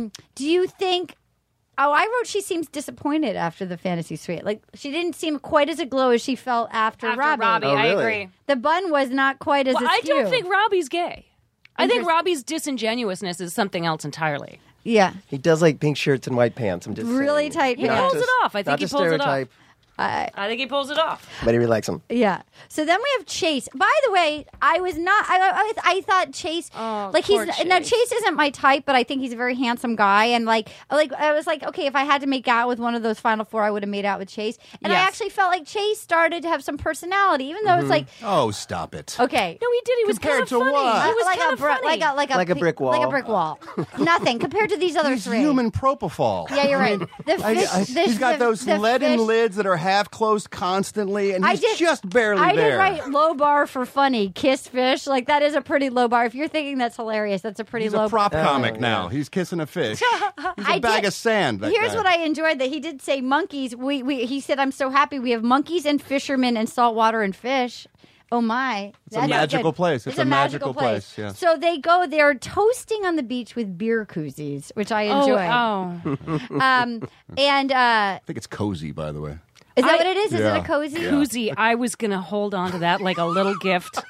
Do you think? Oh, I wrote she seems disappointed after the fantasy suite. Like, she didn't seem quite as aglow as she felt after Robbie. Oh, really? I agree. The bun was not quite as askew. I don't think Robbie's gay. I think Robbie's disingenuousness is something else entirely. Yeah. He does like pink shirts and white pants. I'm just really saying. tight pants. He pulls it off. I think he pulls it off. I think he pulls it off. But he likes them. Yeah. So then we have Chase. By the way, I was not. I thought Chase. Oh, like poor he's Chase. now Chase isn't my type, but I think he's a very handsome guy. And like I was like, okay, if I had to make out with one of those Final Four, I would have made out with Chase. And I actually felt like Chase started to have some personality, even though it's like, oh, stop it. Okay. No, he did. He was kind of funny. What? He was like kind of funny. like a brick wall. Like a brick wall. Nothing compared to these other He's three. human propofol. Yeah, you're right. He's got those leaden lids that are half closed constantly, and he's just barely there. I did write low bar for funny. Kiss fish. Like, that is a pretty low bar. If you're thinking that's hilarious, that's a pretty low bar. He's a prop comic now. He's kissing a fish. He's a bag of sand. Here's what I enjoyed, that he did say monkeys. He said, I'm so happy we have monkeys and fishermen and saltwater and fish. Oh, my. It's a magical place. It's a magical place. Yeah. So they're toasting on the beach with beer koozies, which I enjoy. And I think it's cozy, by the way. Is that what it is? Is it a cozy? Koozie. I was going to hold on to that like a little gift.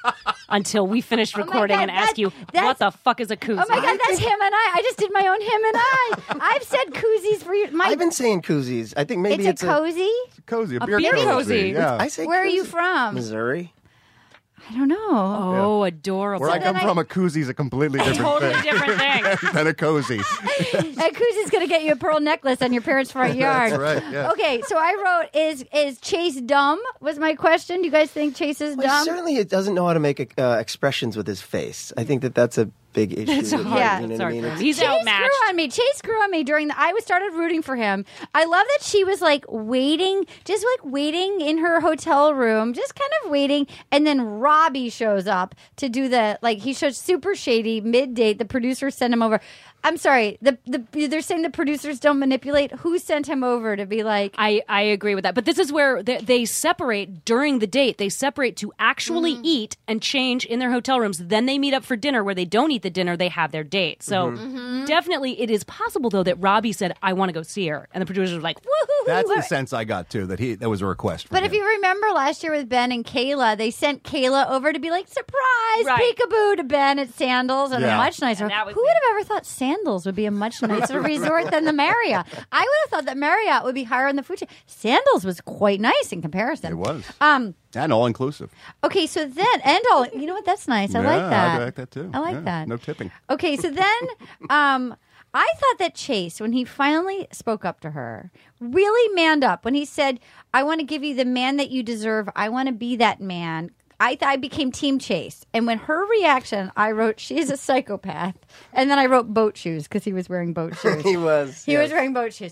until we finish recording and ask you, what the fuck is a koozie? Oh my God, that's him and I. I just did my own him and I. I've said koozies for you. I've been saying koozies. I think maybe it's a cozy? It's a cozy. A beer cozy. Yeah. I say Where koozie. are you from? Missouri. I don't know. Oh, adorable. Where I come from, a koozie's a completely different thing. Different thing. than a cozy. A koozie's going to get you a pearl necklace on your parents' front yard. That's right, yeah. Okay, so I wrote, is Chase dumb? Was my question. Do you guys think Chase is dumb? Certainly it doesn't know how to make expressions with his face. I think that's a big issue. It's hard. You know what I mean? He's Chase outmatched. grew on me. Chase grew on me during I started rooting for him. I love that she was waiting in her hotel room, just kind of waiting, and then Robbie shows up to do he shows super shady mid-date. The producers send him over. I'm sorry. They're saying the producers don't manipulate. Who sent him over to be like? I agree with that. But this is where they separate during the date. They separate to actually eat and change in their hotel rooms. Then they meet up for dinner where they don't eat the dinner. They have their date. So definitely it is possible, though, that Robbie said, I want to go see her. And the producers were like, woohoo. That's the sense I got, too, that was a request from But him. if you remember last year with Ben and Kayla, they sent Kayla over to be like, surprise, peekaboo to Ben at Sandals and a much nicer. Who would have ever thought Sandals would be a much nicer resort than the Marriott? I would have thought that Marriott would be higher on the food chain. Sandals was quite nice in comparison. It was. And all-inclusive. Okay, so then, you know what? That's nice. I like that. I like that, too. I like that. No tipping. Okay, so then... I thought that Chase, when he finally spoke up to her, really manned up. When he said, I want to give you the man that you deserve. I want to be that man. I became Team Chase. And when her reaction, I wrote, she's a psychopath. And then I wrote boat shoes because he was wearing boat shoes. He was wearing boat shoes.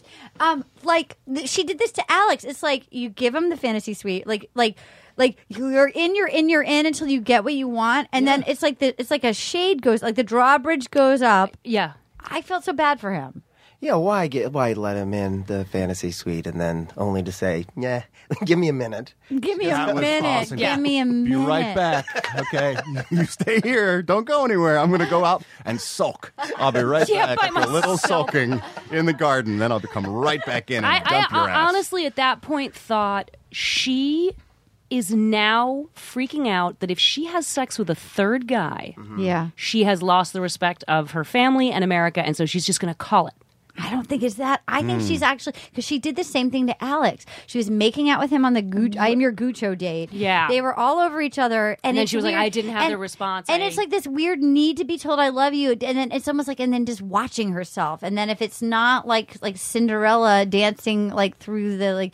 She did this to Alex. It's like you give him the fantasy suite. Like you're in until you get what you want. And then it's like a shade goes, like the drawbridge goes up. Yeah. I felt so bad for him. Yeah, why let him in the fantasy suite and then only to say, yeah, give me a minute. Give me a minute. Awesome. Give me a minute. Be right back. Okay. You stay here. Don't go anywhere. I'm going to go out and sulk. I'll be right back after a little sulking in the garden. Then I'll come right back in and dump your ass. Honestly, at that point, thought she is now freaking out that if she has sex with a third guy, she has lost the respect of her family and America, and so she's just going to call it. I don't think it's that. I think she's actually, because she did the same thing to Alex. She was making out with him on the I Am Your Guccio date. Yeah. They were all over each other. And then she was like, I didn't have the response. And it's like this weird need to be told I love you. And then it's almost like, and then just watching herself. And then if it's not like Cinderella dancing through the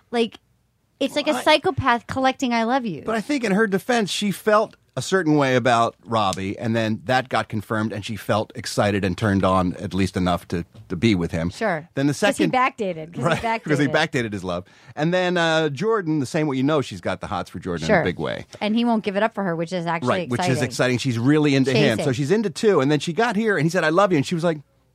it's like a psychopath collecting I love you. But I think in her defense, she felt a certain way about Robbie, and then that got confirmed, and she felt excited and turned on at least enough to be with him. Sure. Then the second... Because he backdated. Because he backdated his love. And then Jordan, the same way she's got the hots for Jordan in a big way. And he won't give it up for her, which is actually exciting. Which is exciting. She's really into him. So she's into two. And then she got here, and he said, I love you. And she was like,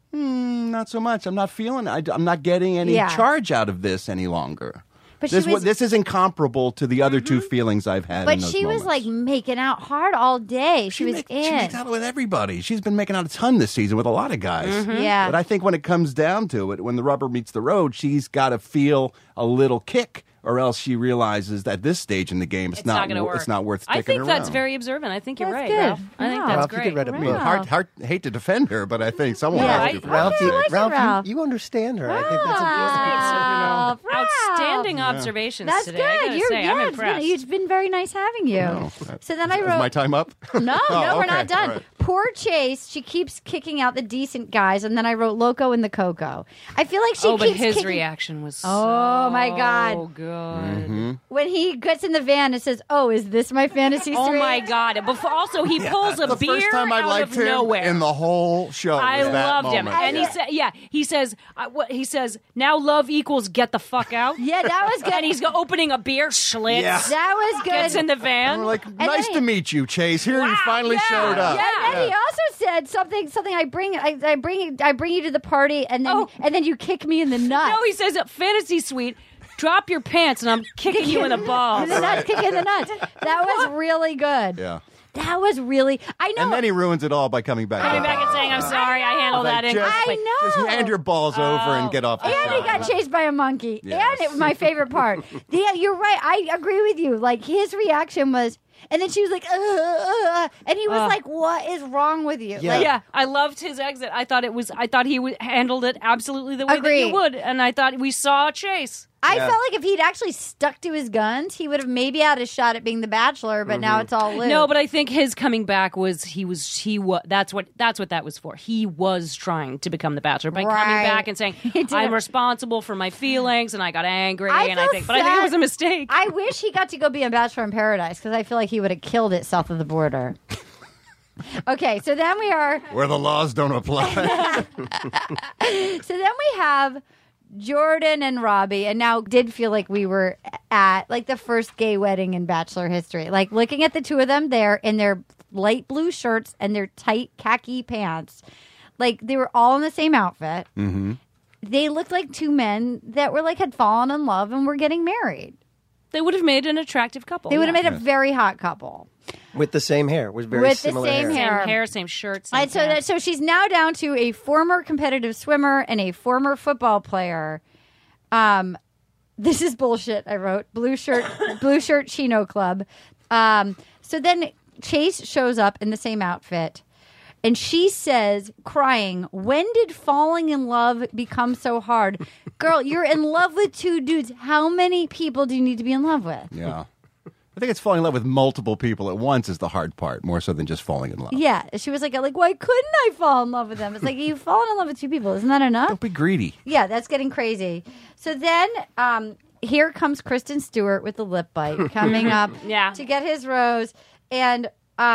not so much. I'm not feeling it. I'm not getting any charge out of this any longer. But this is incomparable to the other two feelings I've had. But she was making out hard all day. She makes out with everybody. She's been making out a ton this season with a lot of guys. Mm-hmm. Yeah. But I think when it comes down to it, when the rubber meets the road, she's got to feel a little kick, or else she realizes that at this stage in the game, it's not going to work. It's not worth sticking around. I think that's around. very observant. I think you're right, good. Ralph. I think that's great. You could read it. Hard, hate to defend her, but I think someone has to. Ralph, you understand her. I think that's a outstanding observations that's today. Good. I gotta say, I'm impressed. It's been very nice having you. No, so then I wrote. Is my time up? No, we're not done. Right. Poor Chase. She keeps kicking out the decent guys, and then I wrote Loco in the Coco. I feel like she. But his reaction was my God, good. Mm-hmm. When he gets in the van and says, "Oh, is this my fantasy suite?" Oh my God! Also, he pulls a beer first time I out liked of nowhere in the whole show. I loved him, and he says, "Now love equals get the fuck out." Yeah, that was good. And he's opening a beer, Schlitz. Yeah. That was good. Gets in the van. And we're like, nice to meet you, Chase. Here you finally showed up. Yeah, and he also said something. I bring you to the party, and then you kick me in the nuts. No, he says fantasy suite. Drop your pants, and I'm kicking you in the balls. Kicking in the nuts. That was really good. Yeah. That was really. I know. And then he ruins it all by coming back. Coming back and saying, "I'm sorry, I handled that incorrectly." I know. Just hand your balls over and get off the show. And he got chased by a monkey. Yes. And it was my favorite part. Yeah, you're right. I agree with you. His reaction was, And then she was like, and he was like, "What is wrong with you?" Yeah. Like, I loved his exit. I thought he handled it absolutely the way that he would, and I thought we saw a chase. I felt like if he'd actually stuck to his guns, he would have maybe had a shot at being the Bachelor. But now it's all Luke. No, but I think his coming back was that's what that was for. He was trying to become the Bachelor by coming back and saying, "I'm responsible for my feelings," and I got angry. But I think it was a mistake. I wish he got to go be a Bachelor in Paradise because I feel like he would have killed it south of the border. Okay, so then we are where the laws don't apply. So then we have Jordan and Robbie, and now did feel like we were at like the first gay wedding in Bachelor history. Like looking at the two of them there in their light blue shirts and their tight khaki pants. Like they were all in the same outfit. Mm-hmm. They looked like two men that were like had fallen in love and were getting married. They would have made an attractive couple. They would have made a very hot couple. With the same hair. With very similar hair. Same hair, same shirts. So she's now down to a former competitive swimmer and a former football player. This is bullshit, I wrote. Blue shirt Chino Club. So then Chase shows up in the same outfit. And she says, crying, "When did falling in love become so hard? Girl, you're in love with two dudes. How many people do you need to be in love with?" Yeah. I think it's falling in love with multiple people at once is the hard part, more so than just falling in love. Yeah. She was like, why couldn't I fall in love with them? It's like, you've fallen in love with two people. Isn't that enough? Don't be greedy. Yeah, that's getting crazy. So then here comes Kristen Stewart with the lip bite coming up to get his rose. And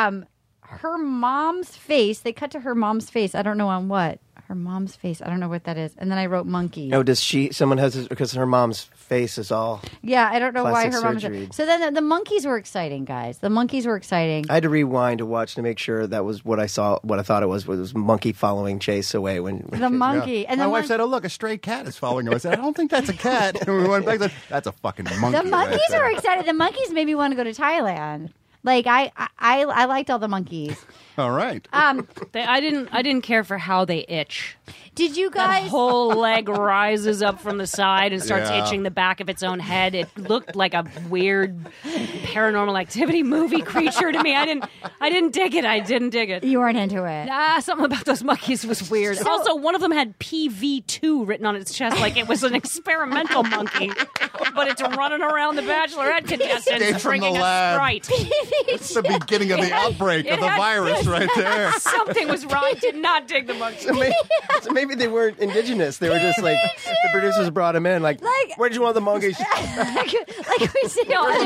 her mom's face, they cut to her mom's face. I don't know on what. Her mom's face. I don't know what that is. And then I wrote monkey. Oh, someone has, because her mom's face is all. Yeah, I don't know why her surgery. mom's. So then the monkeys were exciting, guys. The monkeys were exciting. I had to rewind to watch to make sure that was what I saw, what I thought it was monkey following Chase away. when the monkey. Yeah. And my wife said, "Oh, look, a stray cat is following him." I said, "I don't think that's a cat." And we went back, that's a fucking monkey. The monkeys are excited. The monkeys made me want to go to Thailand. Like I liked all the monkeys. All right. I didn't care for how they itch. Did you guys? That whole leg rises up from the side and starts itching the back of its own head. It looked like a weird Paranormal Activity movie creature to me. I didn't dig it. I didn't dig it. You weren't into it. Something about those monkeys was weird. Also, one of them had PV2 written on its chest, like it was an experimental monkey, but it's running around the Bachelorette contestants drinking a Sprite. It's the beginning of the outbreak of the virus right there. Something was wrong. I did not dig the monkey. So maybe they weren't indigenous. They were just like, the producers brought them in. Like where did you want the monkeys? like we said,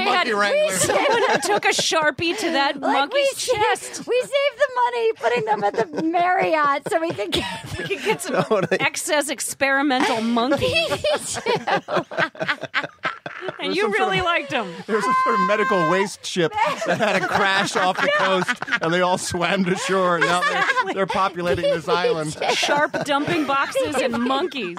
someone took a Sharpie to that monkey's chest. We saved the money putting them at the Marriott so we could get some excess experimental monkeys. And you really liked them. There was a sort of medical waste ship that had a crash off the coast, and they all swam to shore. And now they're populating this island. Sharp dumping boxes and monkeys.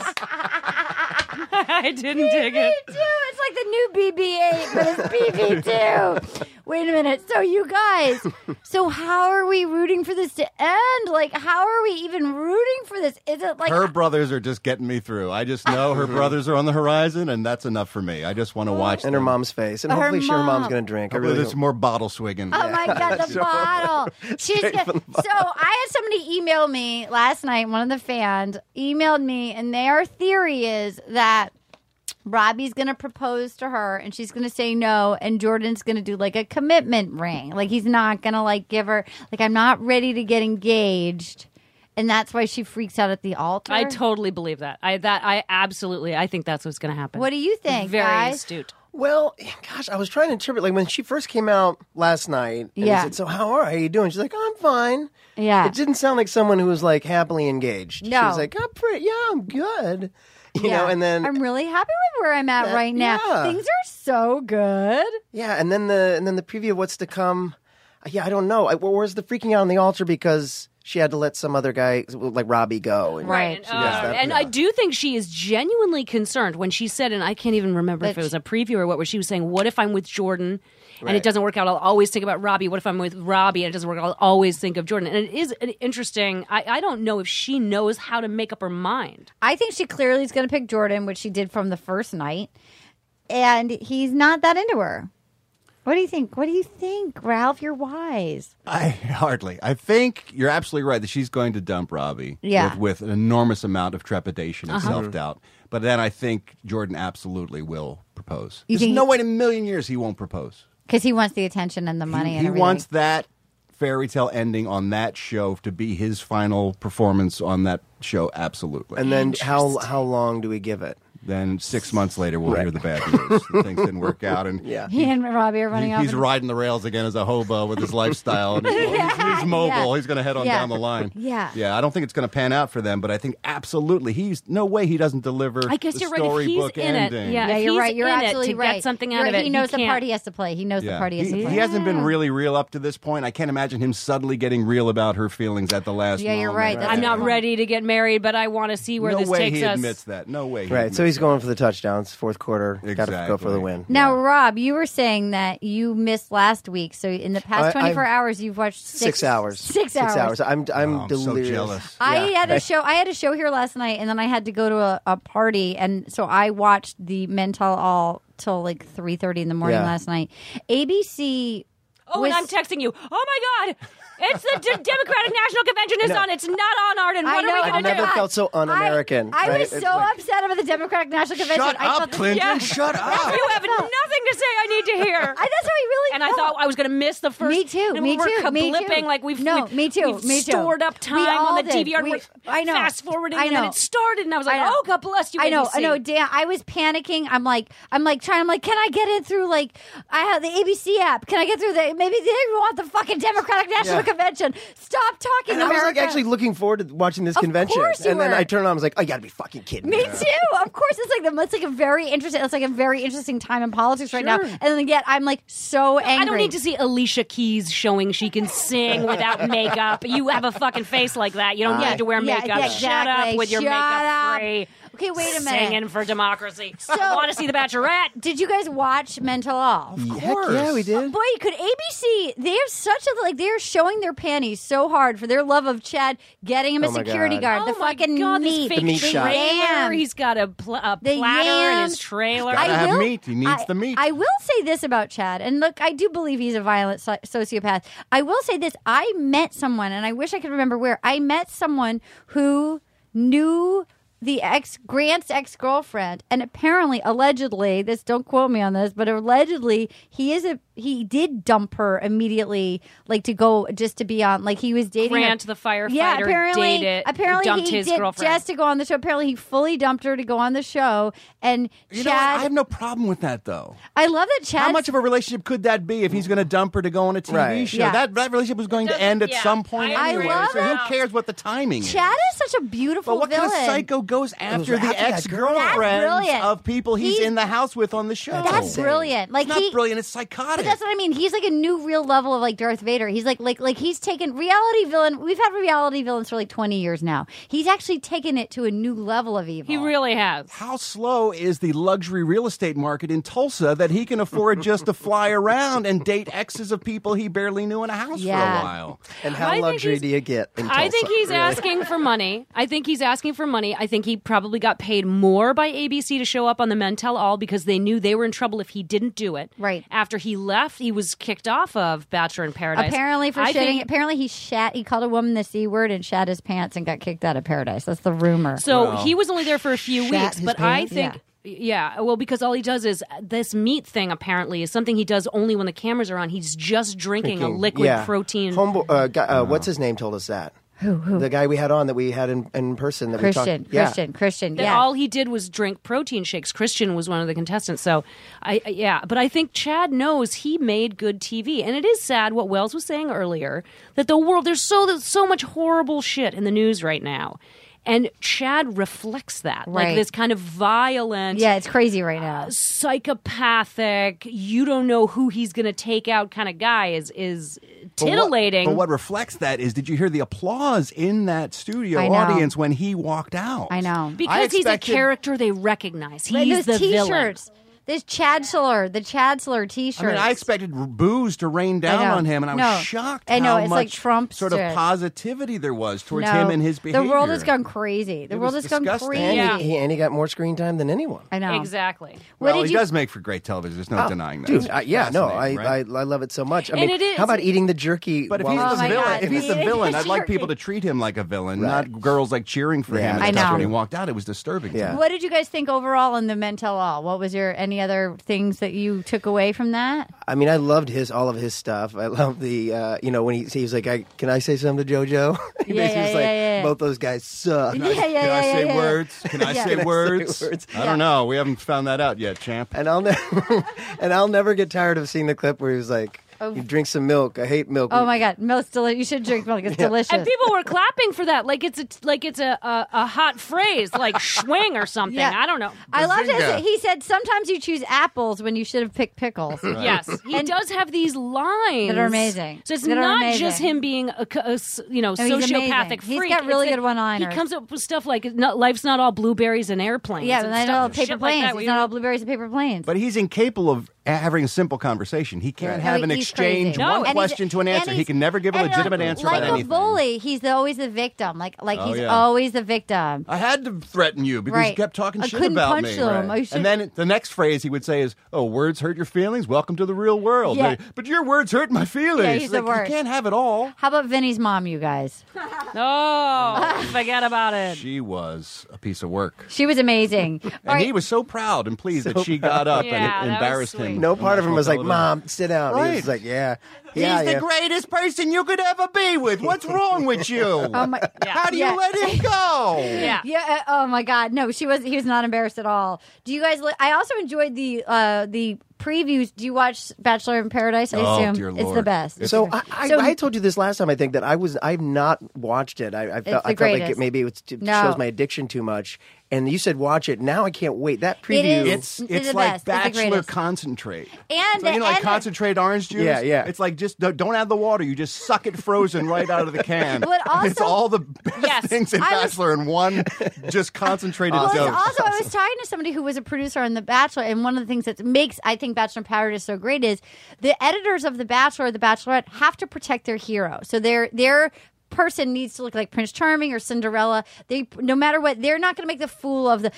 I didn't dig it. It's like the new BB-8, but it's BB-2. Wait a minute. So you guys, how are we rooting for this to end? Like, how are we even rooting for this? Is it like her brothers are just getting me through? I just know her brothers are on the horizon, and that's enough for me. I just want to watch them. And her mom's face, and hopefully her mom's going to drink. Hopefully there's more bottle swigging. Oh my God, the bottle! So I had somebody email me last night. One of the fans emailed me, and their theory is that Robbie's going to propose to her and she's going to say no, and Jordan's going to do like a commitment ring. Like he's not going to like give her like, I'm not ready to get engaged. And that's why she freaks out at the altar. I totally believe that. I think that's what's going to happen. What do you think, Very guys? astute. Well, gosh, I was trying to interpret, like when she first came out last night, and I said, "So how are you doing?" She's like, "I'm fine." Yeah. It didn't sound like someone who was like happily engaged. No. She was like, I'm good. You know, and then I'm really happy with where I'm at right now. Yeah. Things are so good. Yeah, and then the preview of what's to come. Yeah, I don't know. Where's the freaking out on the altar because she had to let some other guy like Robbie go. And right. I do think she is genuinely concerned when she said, and I can't even remember if it was a preview or what, where she was saying, what if I'm with Jordan and it doesn't work out? I'll always think about Robbie. What if I'm with Robbie and it doesn't work out? I'll always think of Jordan. And it is interesting. I don't know if she knows how to make up her mind. I think she clearly is going to pick Jordan, which she did from the first night. And he's not that into her. What do you think? What do you think, Ralph? You're wise. I think you're absolutely right that she's going to dump Robbie with an enormous amount of trepidation and self-doubt. But then I think Jordan absolutely will propose. There's no way in a million years he won't propose. Because he wants the attention and the money and everything. He wants that fairy tale ending on that show to be his final performance on that show, absolutely. And then how long do we give it? Then 6 months later, we'll hear the bad news. Things didn't work out, and he and Robbie are running off. He's riding the rails again as a hobo with his lifestyle. And he's mobile. Yeah. He's going to head on down the line. Yeah. I don't think it's going to pan out for them, but I think absolutely he's no way he doesn't deliver. I guess you're right. If he's in ending. it, you're right. You're absolutely right. Get something out of it. He knows the part he has to play. He knows the part he has to play. He hasn't been really real up to this point. I can't imagine him suddenly getting real about her feelings at the last moment. Yeah, you're right. I'm not ready to get married, but I want to see where this takes us. No way he admits that. No way. Right. So he's going for the touchdown. Fourth quarter, got to go for the win. Now, Rob, you were saying that you missed last week. So in the past 24 hours, you've watched 6 hours. 6 hours. I'm delirious. So jealous. I had a show here last night, and then I had to go to a party, and so I watched the Men Tell All till like 3:30 in the morning last night. ABC. And I'm texting you. Oh my God. It's the Democratic National Convention is on. It's not on, Arden. What are we going to do? I've never felt so un-American. I was so upset about the Democratic National Convention. Shut up, Clinton. Shut up. You have nothing to say I need to hear. That's how he really And I thought I was going to miss the first. Me too. Me too. Blipping like we've stored up time on the DVR. I know. Fast forwarding, and then it started, and I was like, oh, God bless you, I know, ABC. Dan, I was panicking. I'm like, can I get in through, like, I have the ABC app. Can I get through maybe they didn't even want the fucking Democratic National Convention. Stop talking, and America. I was actually looking forward to watching this convention. And then I turned on, I was like, oh, you got to be fucking kidding me. Me too. Of course, it's like a very interesting time in politics right now. And then yet I'm like so angry. I don't need to see Alicia Keys showing she can sing without makeup. You have a fucking face like that. You don't need to wear makeup. Yeah, exactly. Shut up with your makeup free. Okay, wait a minute. Singing for democracy. So, I want to see The Bachelorette. Did you guys watch Men Tell All? Of course. Yeah, we did. Boy, could ABC, they have such a, they're showing their panties so hard for their love of Chad getting him a security guard. The fucking meat. The meat shot. He's got a platter in his trailer. Gotta have meat. He needs the meat. I will say this about Chad, and look, I do believe he's a violent sociopath. I will say this. I met someone, and I wish I could remember where. I met someone who knew Grant's ex-girlfriend, and apparently, allegedly, don't quote me on this, but allegedly, he did dump her immediately, like to go just to be on, like he was dating Grant, the firefighter, apparently dumped he his did girlfriend just to go on the show. Apparently, he fully dumped her to go on the show, and Chad. I have no problem with that, though. I love that Chad. How much of a relationship could that be if he's going to dump her to go on a TV show? Yeah. That relationship was going to end at some point anyway. So who cares what the timing is? Chad is such a beautiful villain. But what kind of psycho goes after the ex-girlfriends of people he's in the house with on the show? That's brilliant. Like, it's not brilliant. It's psychotic. But that's what I mean. He's like a new real level of like Darth Vader. He's like he's taken reality villain. We've had reality villains for like 20 years now. He's actually taken it to a new level of evil. He really has. How slow is the luxury real estate market in Tulsa that he can afford just to fly around and date exes of people he barely knew in a house for a while? And how luxury do you get in Tulsa? I think he's asking for money. I think he probably got paid more by ABC to show up on the Men Tell All because they knew they were in trouble if he didn't do it. Right. After he left, he was kicked off of Bachelor in Paradise. Apparently for shitting. Apparently he called a woman the C word and shat his pants and got kicked out of Paradise. That's the rumor. So he was only there for a few weeks, but I think... Yeah, well, because all he does is this meat thing. Apparently, is something he does only when the cameras are on. He's just drinking a liquid protein. What's his name? Told us that. Who? The guy we had on that we had in person. That Christian. Yeah. All he did was drink protein shakes. Christian was one of the contestants. So, but I think Chad knows he made good TV, and it is sad what Wells was saying earlier that there's so much horrible shit in the news right now. And Chad reflects that. Like this kind of violent... Yeah, it's crazy right now. Psychopathic, you don't know who he's going to take out kind of guy is titillating. But what reflects that is, did you hear the applause in that studio audience when he walked out? I know. Because he's a character they recognize. He's the villain. This Chadsler T-shirt. I mean, I expected booze to rain down on him, and I was shocked how it's much like Trump sort of positivity there was towards him and his behavior. The world has gone crazy. The world has gone crazy. And he got more screen time than anyone. I know. Exactly. Well, he does make for great television. There's no denying that. Dude, I love it so much. I mean, how about eating the jerky? But if he's the villain, I'd like people to treat him like a villain, not girls like cheering for him. I know. When he walked out, it was disturbing. Yeah. What did you guys think overall in the Men Tell All? What was any other things that you took away from that? I mean, I loved all of his stuff. I love the, when he was like, can I say something to JoJo? He basically was like, both those guys suck. Can I say words? Can I say words? I don't know. We haven't found that out yet, champ. And I'll never get tired of seeing the clip where he was like, you drink some milk. I hate milk. Oh my God, milk's delicious. You should drink milk. It's delicious. And people were clapping for that, like it's a hot phrase, like schwing or something. Yeah. I don't know. I loved it. He said sometimes you choose apples when you should have picked pickles. Right. Yes, he does have these lines that are amazing. So it's not just him being a sociopathic freak. He's got really good one-liners. He comes up with stuff like life's not all blueberries and airplanes. Yeah, not all paper planes. It's not all blueberries and paper planes. But he's incapable of having a simple conversation. He can't have an exchange, one question to an answer. He can never give a legitimate answer about anything. Like a bully, he's always the victim. He's always the victim. I had to threaten you because you kept talking shit about me. Right. And then the next phrase he would say is, "Oh, words hurt your feelings? Welcome to the real world." Yeah. But your words hurt my feelings. Yeah, he's the worst. You can't have it all. How about Vinny's mom, you guys? Oh, forget about it. She was a piece of work. She was amazing. And he was so proud and pleased that she got up and embarrassed him. No part of him was like, "Mom, sit down." Right. He was like, "Yeah." He's the greatest person you could ever be with. What's wrong with you? How do you let him go? Yeah. Oh my God. No, he was not embarrassed at all. Do you guys? I also enjoyed the previews. Do you watch Bachelor in Paradise? I assume dear Lord. It's the best. So I told you this last time. I think that I've not watched it. I felt like maybe it shows my addiction too much. And you said watch it. Now I can't wait. That preview. It's like Bachelor concentrate. And so, like concentrate orange juice. Yeah. It's like just don't add the water. You just suck it frozen right out of the can. But also, it's all the best things in Bachelor in one just concentrated dose. Also, I was talking to somebody who was a producer on The Bachelor, and one of the things that makes I think Bachelor in Paradise so great is the editors of The Bachelor or The Bachelorette have to protect their hero. So their person needs to look like Prince Charming or Cinderella. No matter what, they're not going to make the fool of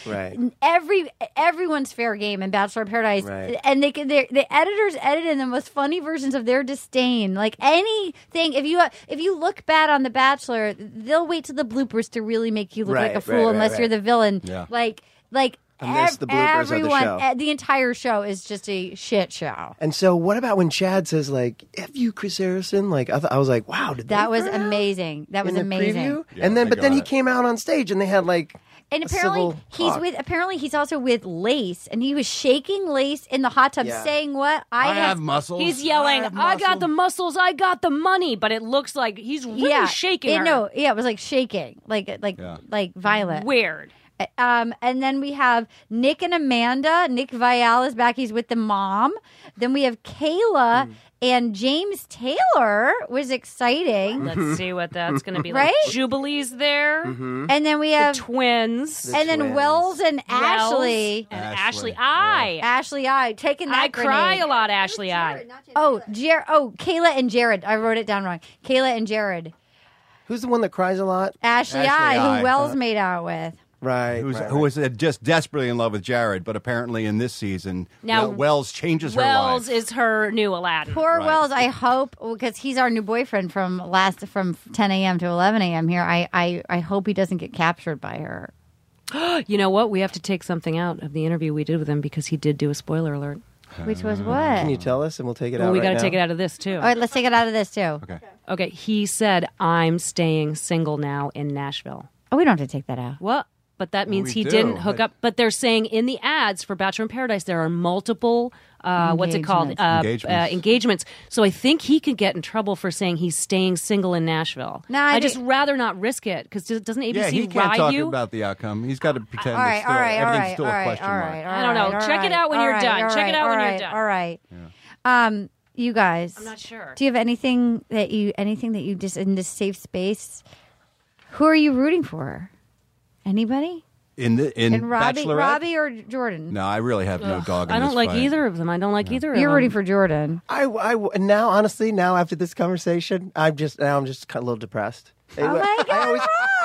everyone's fair game in Bachelor in Paradise. Right. And the editors edit in the most funny versions of their disdain. Like anything, if you look bad on The Bachelor, they'll wait to the bloopers to really make you look like a fool unless you're the villain. Yeah. Like the bloopers of the show. The entire show is just a shit show. And so, what about when Chad says like "F you, Chris Harrison"? Like I was like, "Wow, that was amazing. That was amazing." Yeah, and then he came out on stage and they had like. And apparently he's also with Lace, and he was shaking Lace in the hot tub, saying what? I have muscles. He's yelling, I got the muscles, I got the money, but it looks like he's really shaking her. It was like shaking, like violent. Weird. And then we have Nick and Amanda. Nick Viall is back. He's with the mom. Then we have Kayla and James Taylor. Was exciting. Let's see what that's going to be like. Jubilee's there. Mm-hmm. And then we have the twins. Then Wells and Ashley. And Ashley I. Ashley I. Taking that grenade. Cry a lot, Ashley I. Kayla and Jared. I wrote it down wrong. Kayla and Jared. Who's the one that cries a lot? Ashley I, who Wells made out with. Right. Who was just desperately in love with Jared, but apparently in this season, Wells changes her life. Wells is her new Aladdin. Poor Wells, I hope, because he's our new boyfriend from 10 a.m. to 11 a.m. here. I hope he doesn't get captured by her. You know what? We have to take something out of the interview we did with him because he did do a spoiler alert. Which was what? Can you tell us, and we'll take it out. We got to take it out of this too. All right, let's take it out of this too. Okay. He said, "I'm staying single now in Nashville." Oh, we don't have to take that out. What? But that means he didn't hook up. But they're saying in the ads for Bachelor in Paradise, there are multiple, what's it called? Engagements. So I think he could get in trouble for saying he's staying single in Nashville. No, I just rather not risk it because doesn't ABC he can't talk you? about the outcome. He's got to pretend everything's still a question mark. I don't know. Check it out when you're done. Check it out when you're done. All right. Yeah. You guys. I'm not sure. Do you have anything that you just in this safe space? Who are you rooting for? Anybody? In Robbie or Jordan? No, I really have no dog in I don't this like fight. either of them. I don't like either of them. You're rooting for Jordan. Now, honestly, after this conversation, I'm just kind of a little depressed. Oh my God!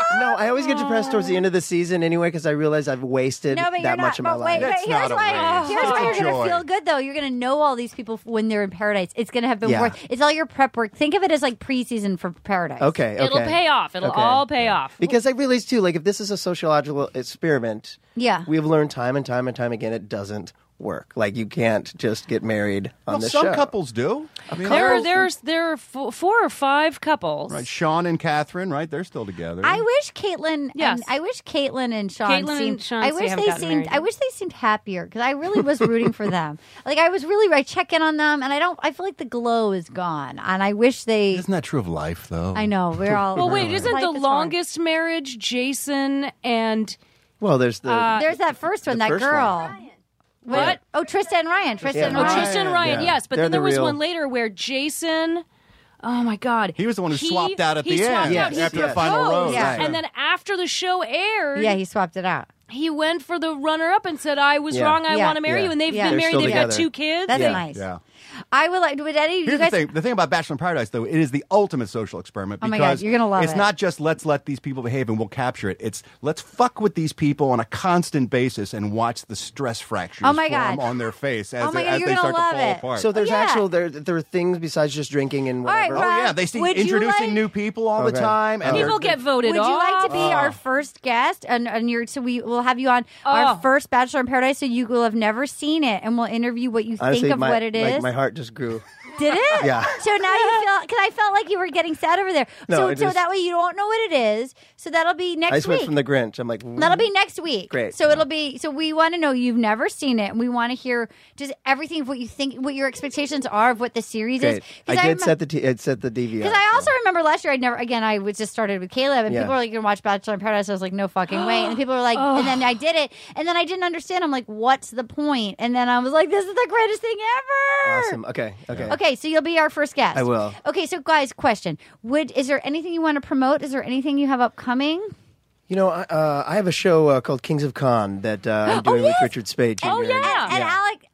I always get depressed towards the end of the season anyway because I realize I've wasted that much of my life. Here's why you're going to feel good, though. You're going to know all these people when they're in Paradise. It's going to have been worth. It's all your prep work. Think of it as like preseason for Paradise. Okay. It'll pay off. It'll all pay off. Because I realize, too, like if this is a sociological experiment, we've learned time and time and time again it doesn't work. Like you can't just get married on this show. Some couples do. I mean, there are 4 or 5 couples. Right, Sean and Catherine. Right, they're still together. I wish Caitlyn. Yes. I wish Caitlyn and Sean I wish they seemed happier because I really was rooting for them. Like I check in on them, and I feel like the glow is gone, and I wish they. Isn't that true of life, though? I know we're all. Well, wait, isn't the longest marriage Jason and? Well, there's that first one, that girl. What? Oh, Tristan and Ryan. Tristan and Ryan, yes. But then there was one later where Jason... Oh, my God. He was the one who swapped out at the end after the final rose. Yeah. And then after the show aired... Yeah, he swapped it out. He went for the runner-up and said, I was wrong, I want to marry you. And they've been married. They've got 2 kids. That's nice. Yeah. I would like. Would Eddie? Here's the thing about Bachelor in Paradise, though, it is the ultimate social experiment. Because oh my God, you're gonna love it. It's not just let's let these people behave and we'll capture it. It's let's fuck with these people on a constant basis and watch the stress fractures form on their face as they start to fall apart. So there's there are things besides just drinking and whatever. Right, they see introducing new people all the time, and people get voted off. Would you like to be our first guest? And so we will have you on our first Bachelor in Paradise, so you will have never seen it, and we'll interview what you think of what it is. My heart just grew. Did it? Yeah. So now you feel, because I felt like you were getting sad over there. So that way you don't know what it is. So that'll be next week. I just went from the Grinch. I'm like, that'll be next week. Great. So it'll be, so we want to know, you've never seen it, and we want to hear just everything of what you think, what your expectations are of what the series is. I did set the DVR. Because I also remember last year, I was just started with Caleb, and people were like, you're going to watch Bachelor in Paradise. I was like, no fucking way. And people were like, and then I did it, and then I didn't understand. I'm like, what's the point? And then I was like, this is the greatest thing ever. Awesome. Okay. Okay, so you'll be our first guest. I will. Okay, so guys, question: is there anything you want to promote? Is there anything you have upcoming? You know, I have a show called Kings of Con that I'm doing with Richard Spade Jr. And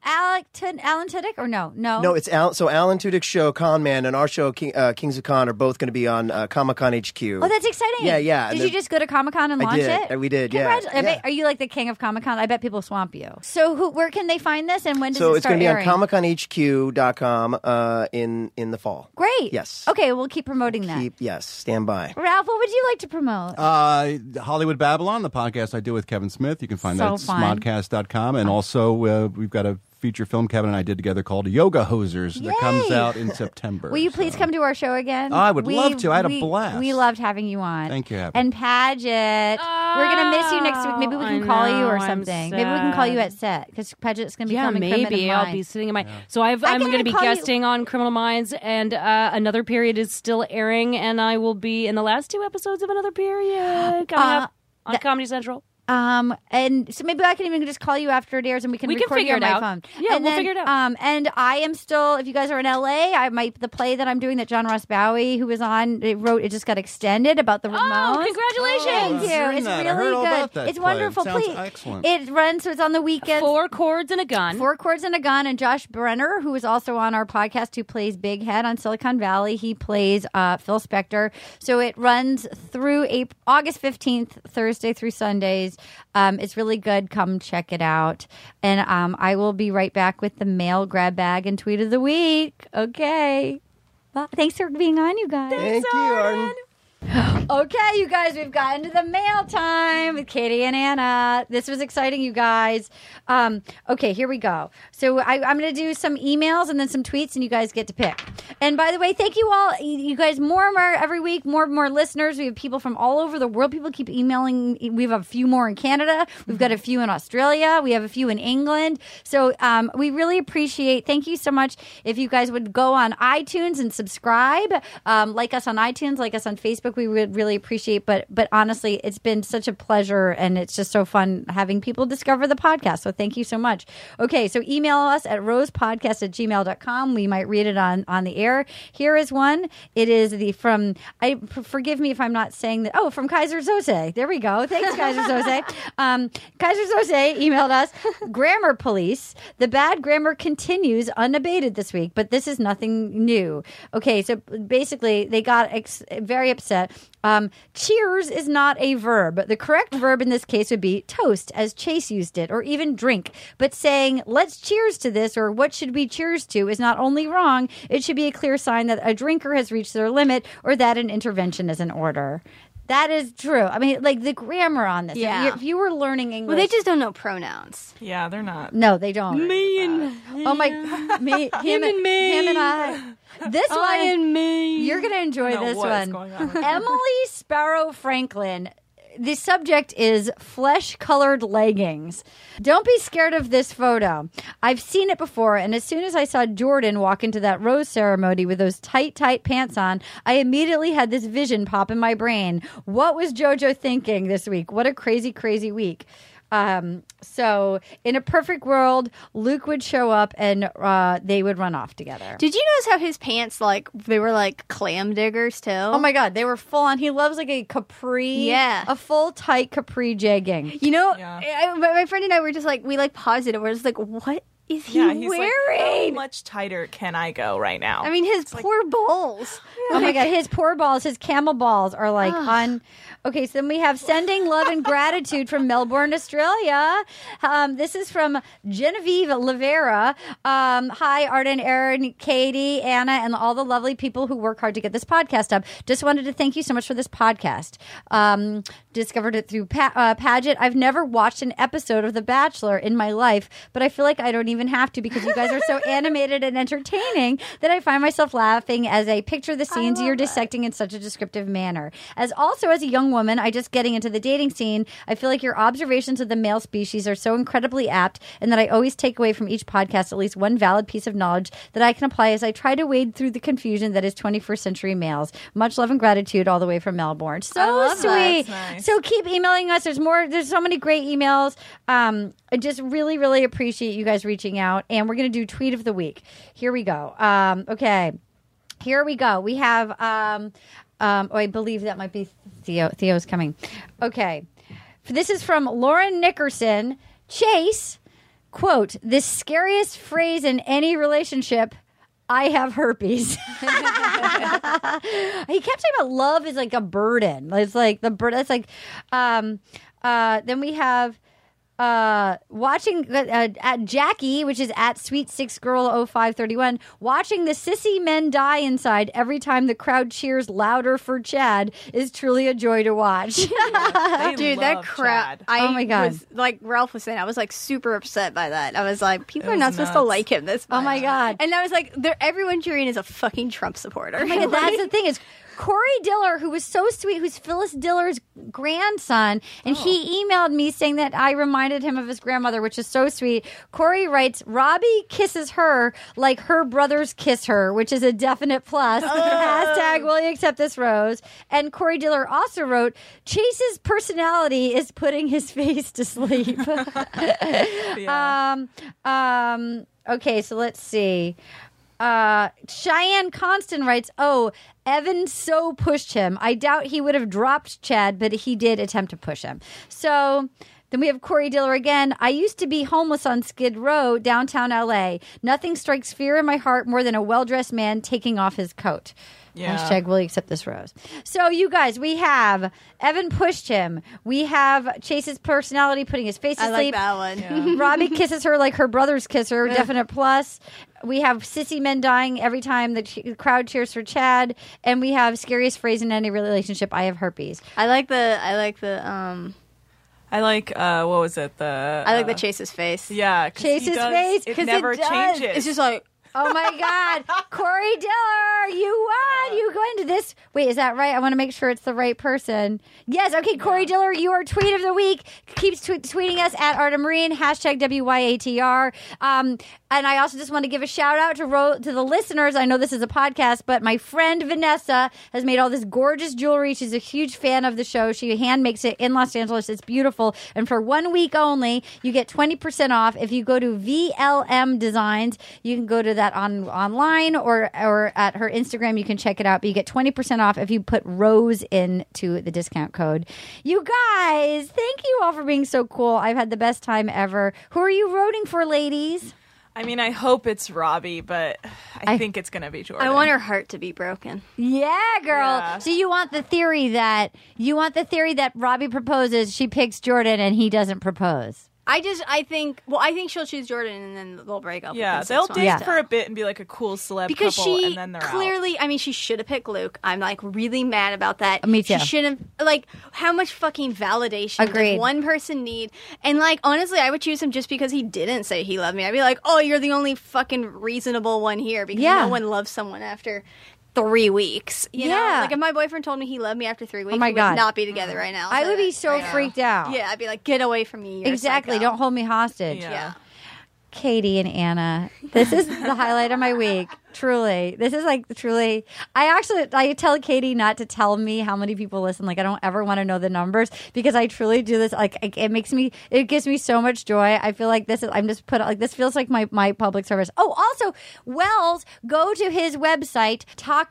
Alan Tudyk, or no? No, it's Alan Tudyk's show, Con Man, and our show, Kings of Con, are both going to be on Comic-Con HQ. Oh, that's exciting. Yeah. Did you just go to Comic-Con and launch it? We did, yeah. Are you like the king of Comic-Con? I bet people swamp you. So where can they find this, and when does it start airing? So it's going to be airing? on ComicConHQ.com in the fall. Great. Yes. Okay, we'll keep promoting that. Yes, stand by. Ralph, what would you like to promote? Hollywood Babylon, the podcast I do with Kevin Smith. You can find that at smodcast.com. And also, we've got a feature film Kevin and I did together called Yoga Hosers that comes out in September. Will you please come to our show again? I would love to. I had a blast. We loved having you on. Thank you, Abby. And Paget. We're going to miss you next week. Maybe we can call you or something. Maybe we can call you at set because Paget's going to be filming Criminal Minds. Maybe. I'll be sitting in my... So I'm going to be guesting on Criminal Minds, and another period is still airing, and I will be in the last 2 episodes of another period coming up on Comedy Central. And so maybe I can even just call you after it airs and we can record you on my phone. Yeah, we'll figure it out. And I am still, if you guys are in LA, the play that I'm doing that John Ross Bowie, who was on, it just got extended about the Ramones. Oh, congratulations. Thank you. It's really good. It's wonderful. It sounds excellent. It runs, so it's on the weekends. 4 chords and a gun. 4 chords and a gun. And Josh Brenner, who is also on our podcast, who plays Big Head on Silicon Valley, he plays Phil Spector. So it runs through August 15th, Thursday through Sundays. It's really good. Come check it out. And I will be right back with the mail grab bag and tweet of the week. Okay. Well, thanks for being on, you guys. Thank you, Arden. Okay, you guys, we've gotten to the mail time with Katie and Anna. This was exciting, you guys. Okay, here we go. So I'm going to do some emails and then some tweets, and you guys get to pick. And by the way, thank you all. You guys, more and more every week, more and more listeners. We have people from all over the world. People keep emailing. We have a few more in Canada. We've got a few in Australia. We have a few in England. So we really appreciate. Thank you so much. If you guys would go on iTunes and subscribe, like us on iTunes, like us on Facebook Facebook, we would really appreciate. But honestly, it's been such a pleasure, and it's just so fun having people discover the podcast. So thank you so much. Okay, so email us at rosepodcast@gmail.com. We might read it on the air. Here is one. It is forgive me if I'm not saying that. Oh, from Kaiser Sose. There we go. Thanks, Kaiser Sose. Kaiser Sose emailed us, Grammar Police. The bad grammar continues unabated this week, but this is nothing new. Okay, so basically they got very upset. Cheers is not a verb. The correct verb in this case would be toast, as Chase used it, or even drink. But saying, let's cheers to this, or what should we cheers to, is not only wrong, it should be a clear sign that a drinker has reached their limit, or that an intervention is in order. That is true. I mean, like the grammar on this. Yeah. If you were learning English. Well, they just don't know pronouns. Yeah, they're not. No, they don't. Me and oh my, him and me, him and I. This one, and me. You're gonna enjoy this one. Going on Emily Sparrow Franklin. The subject is flesh-colored leggings. Don't be scared of this photo. I've seen it before, and as soon as I saw Jordan walk into that rose ceremony with those tight pants on, I immediately had this vision pop in my brain. What was JoJo thinking this week? What a crazy, crazy week. So in a perfect world, Luke would show up and they would run off together. Did you notice how his pants, they were like clam diggers too? Oh my God, they were full on. He loves like a capri. Yeah. A full tight capri jegging. You know, my friend and I were just like, we paused it and we're just like, what is he he's wearing? Like, how much tighter can I go right now? I mean, his poor balls. Oh my God, his poor balls, his camel balls are like on. Okay, so then we have sending love and gratitude from Melbourne, Australia. This is from Genevieve Lavera. Hi, Arden, Aaron, Katie, Anna, and all the lovely people who work hard to get this podcast up. Just wanted to thank you so much for this podcast. Discovered it through Paget. I've never watched an episode of The Bachelor in my life, but I feel like I don't even have to because you guys are so animated and entertaining that I find myself laughing as I picture the scenes you're dissecting in such a descriptive manner. As a young woman, I just getting into the dating scene, I feel like your observations of the male species are so incredibly apt, and that I always take away from each podcast at least one valid piece of knowledge that I can apply as I try to wade through the confusion that is 21st century males. Much love and gratitude all the way from Melbourne. So sweet. Nice. So keep emailing us. There's more. There's so many great emails. I just really, really appreciate you guys reaching out, and we're going to do tweet of the week. Here we go. Okay. Here we go. We have, I believe that might be Theo. Theo's coming. Okay. This is from Lauren Nickerson. Chase, quote, the scariest phrase in any relationship, I have herpes. He kept saying about love is like a burden. It's like the burden. It's like, then we have, watching at Jackie, which is at Sweet6Girl0531, watching the sissy men die inside every time the crowd cheers louder for Chad is truly a joy to watch. Dude, that crowd. Oh my God. Was, like Ralph was saying, I was like super upset by that. I was like, people are not supposed to like him this much. Oh my God. And I was like, everyone cheering is a fucking Trump supporter. Oh my God, that's the thing is, Corey Diller, who was so sweet, who's Phyllis Diller's grandson, and he emailed me saying that I reminded him of his grandmother, which is so sweet. Corey writes, Robbie kisses her like her brothers kiss her, which is a definite plus. Hashtag will you accept this rose? And Corey Diller also wrote, Chase's personality is putting his face to sleep. Okay, so let's see. Cheyenne Constant writes, Evan so pushed him. I doubt he would have dropped Chad, but he did attempt to push him. So then we have Corey Diller again. I used to be homeless on Skid Row, downtown LA. Nothing strikes fear in my heart more than a well-dressed man taking off his coat. Yeah. Hashtag will you accept this rose? So you guys, we have Evan pushed him. We have Chase's personality putting his face to sleep. I like that one. Yeah. Robbie kisses her like her brothers kiss her. Definite plus. We have sissy men dying every time the crowd cheers for Chad, and we have scariest phrase in any relationship. I have herpes. I like what was it? I like the Chase's face. Yeah, Chase's face it never changes. It's just like. Oh my God. Corey Diller, you won. You go into this. Wait, is that right? I want to make sure it's the right person. Yes. Okay, Corey Diller, you are tweet of the week. Keep tweeting us at Arta Marine, hashtag WYATR. And I also just want to give a shout out to the listeners. I know this is a podcast, but my friend Vanessa has made all this gorgeous jewelry. She's a huge fan of the show. She hand makes it in Los Angeles. It's beautiful. And for 1 week only, you get 20% off. If you go to VLM Designs, you can go to that online or at her Instagram. You can check it out. But you get 20% off if you put Rose into the discount code. You guys, thank you all for being so cool. I've had the best time ever. Who are you rooting for, ladies? I mean, I hope it's Robbie, but I think it's going to be Jordan. I want her heart to be broken. Yeah, girl. Yeah. So you want the theory that Robbie proposes, she picks Jordan, and he doesn't propose. I think she'll choose Jordan and then they'll break up. Yeah, they'll date for a bit and be like a cool celeb couple, and then they're clearly, out. I mean, she should have picked Luke. I'm like really mad about that. Me too. She shouldn't how much fucking validation does one person need? And like, honestly, I would choose him just because he didn't say he loved me. I'd be like, oh, you're the only fucking reasonable one here because no one loves someone after 3 weeks. You know? Like if my boyfriend told me he loved me after 3 weeks, we would not be together right now. I would be so freaked out. Yeah, I'd be like, get away from me. Exactly. Don't hold me hostage. Yeah. Katie and Anna, this is the highlight of my week. Truly. This is truly. I tell Katie not to tell me how many people listen. Like, I don't ever want to know the numbers because I truly do this. Like, it gives me so much joy. I feel like this feels like my public service. Oh, also, Wells, go to his website,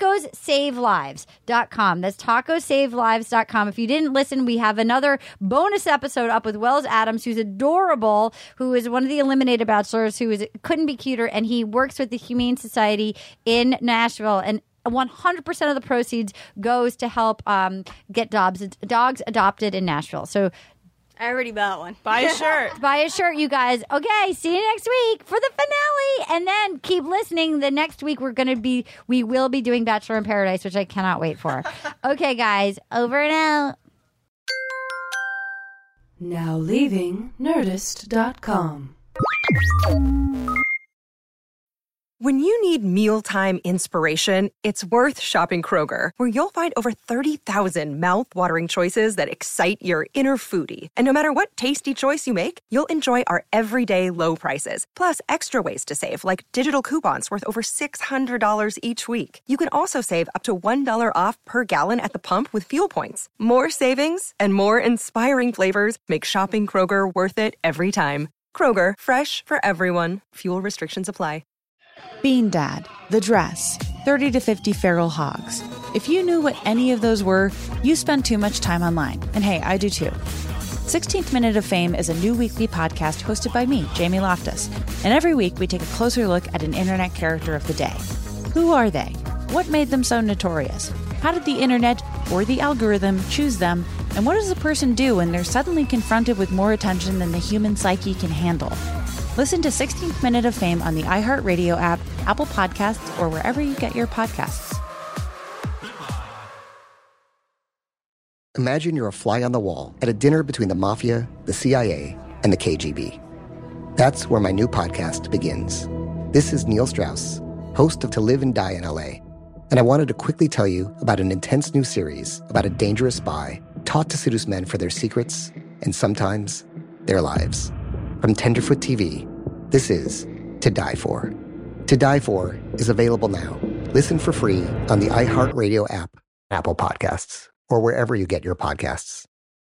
tacosavelives.com. That's tacosavelives.com. If you didn't listen, we have another bonus episode up with Wells Adams, who's adorable, who is one of the eliminated bachelors, couldn't be cuter, and he works with the Humane Society in Nashville, and 100% of the proceeds goes to help get dogs adopted in Nashville. So I already bought one. Buy a shirt. Buy a shirt, you guys. Okay, see you next week for the finale. And then keep listening. The next week we will be doing Bachelor in Paradise, which I cannot wait for. Okay, guys, over and out. Now leaving Nerdist.com. When you need mealtime inspiration, it's worth shopping Kroger, where you'll find over 30,000 mouth-watering choices that excite your inner foodie. And no matter what tasty choice you make, you'll enjoy our everyday low prices, plus extra ways to save, like digital coupons worth over $600 each week. You can also save up to $1 off per gallon at the pump with fuel points. More savings and more inspiring flavors make shopping Kroger worth it every time. Kroger, fresh for everyone. Fuel restrictions apply. Bean Dad, The Dress, 30 to 50 Feral Hogs. If you knew what any of those were, you spend too much time online. And hey, I do too. 16th Minute of Fame is a new weekly podcast hosted by me, Jamie Loftus. And every week we take a closer look at an internet character of the day. Who are they? What made them so notorious? How did the internet or the algorithm choose them? And what does a person do when they're suddenly confronted with more attention than the human psyche can handle? Listen to 16th Minute of Fame on the iHeartRadio app, Apple Podcasts, or wherever you get your podcasts. Imagine you're a fly on the wall at a dinner between the Mafia, the CIA, and the KGB. That's where my new podcast begins. This is Neil Strauss, host of To Live and Die in LA. And I wanted to quickly tell you about an intense new series about a dangerous spy taught to seduce men for their secrets and sometimes their lives. From Tenderfoot TV, this is To Die For. To Die For is available now. Listen for free on the iHeartRadio app, Apple Podcasts, or wherever you get your podcasts.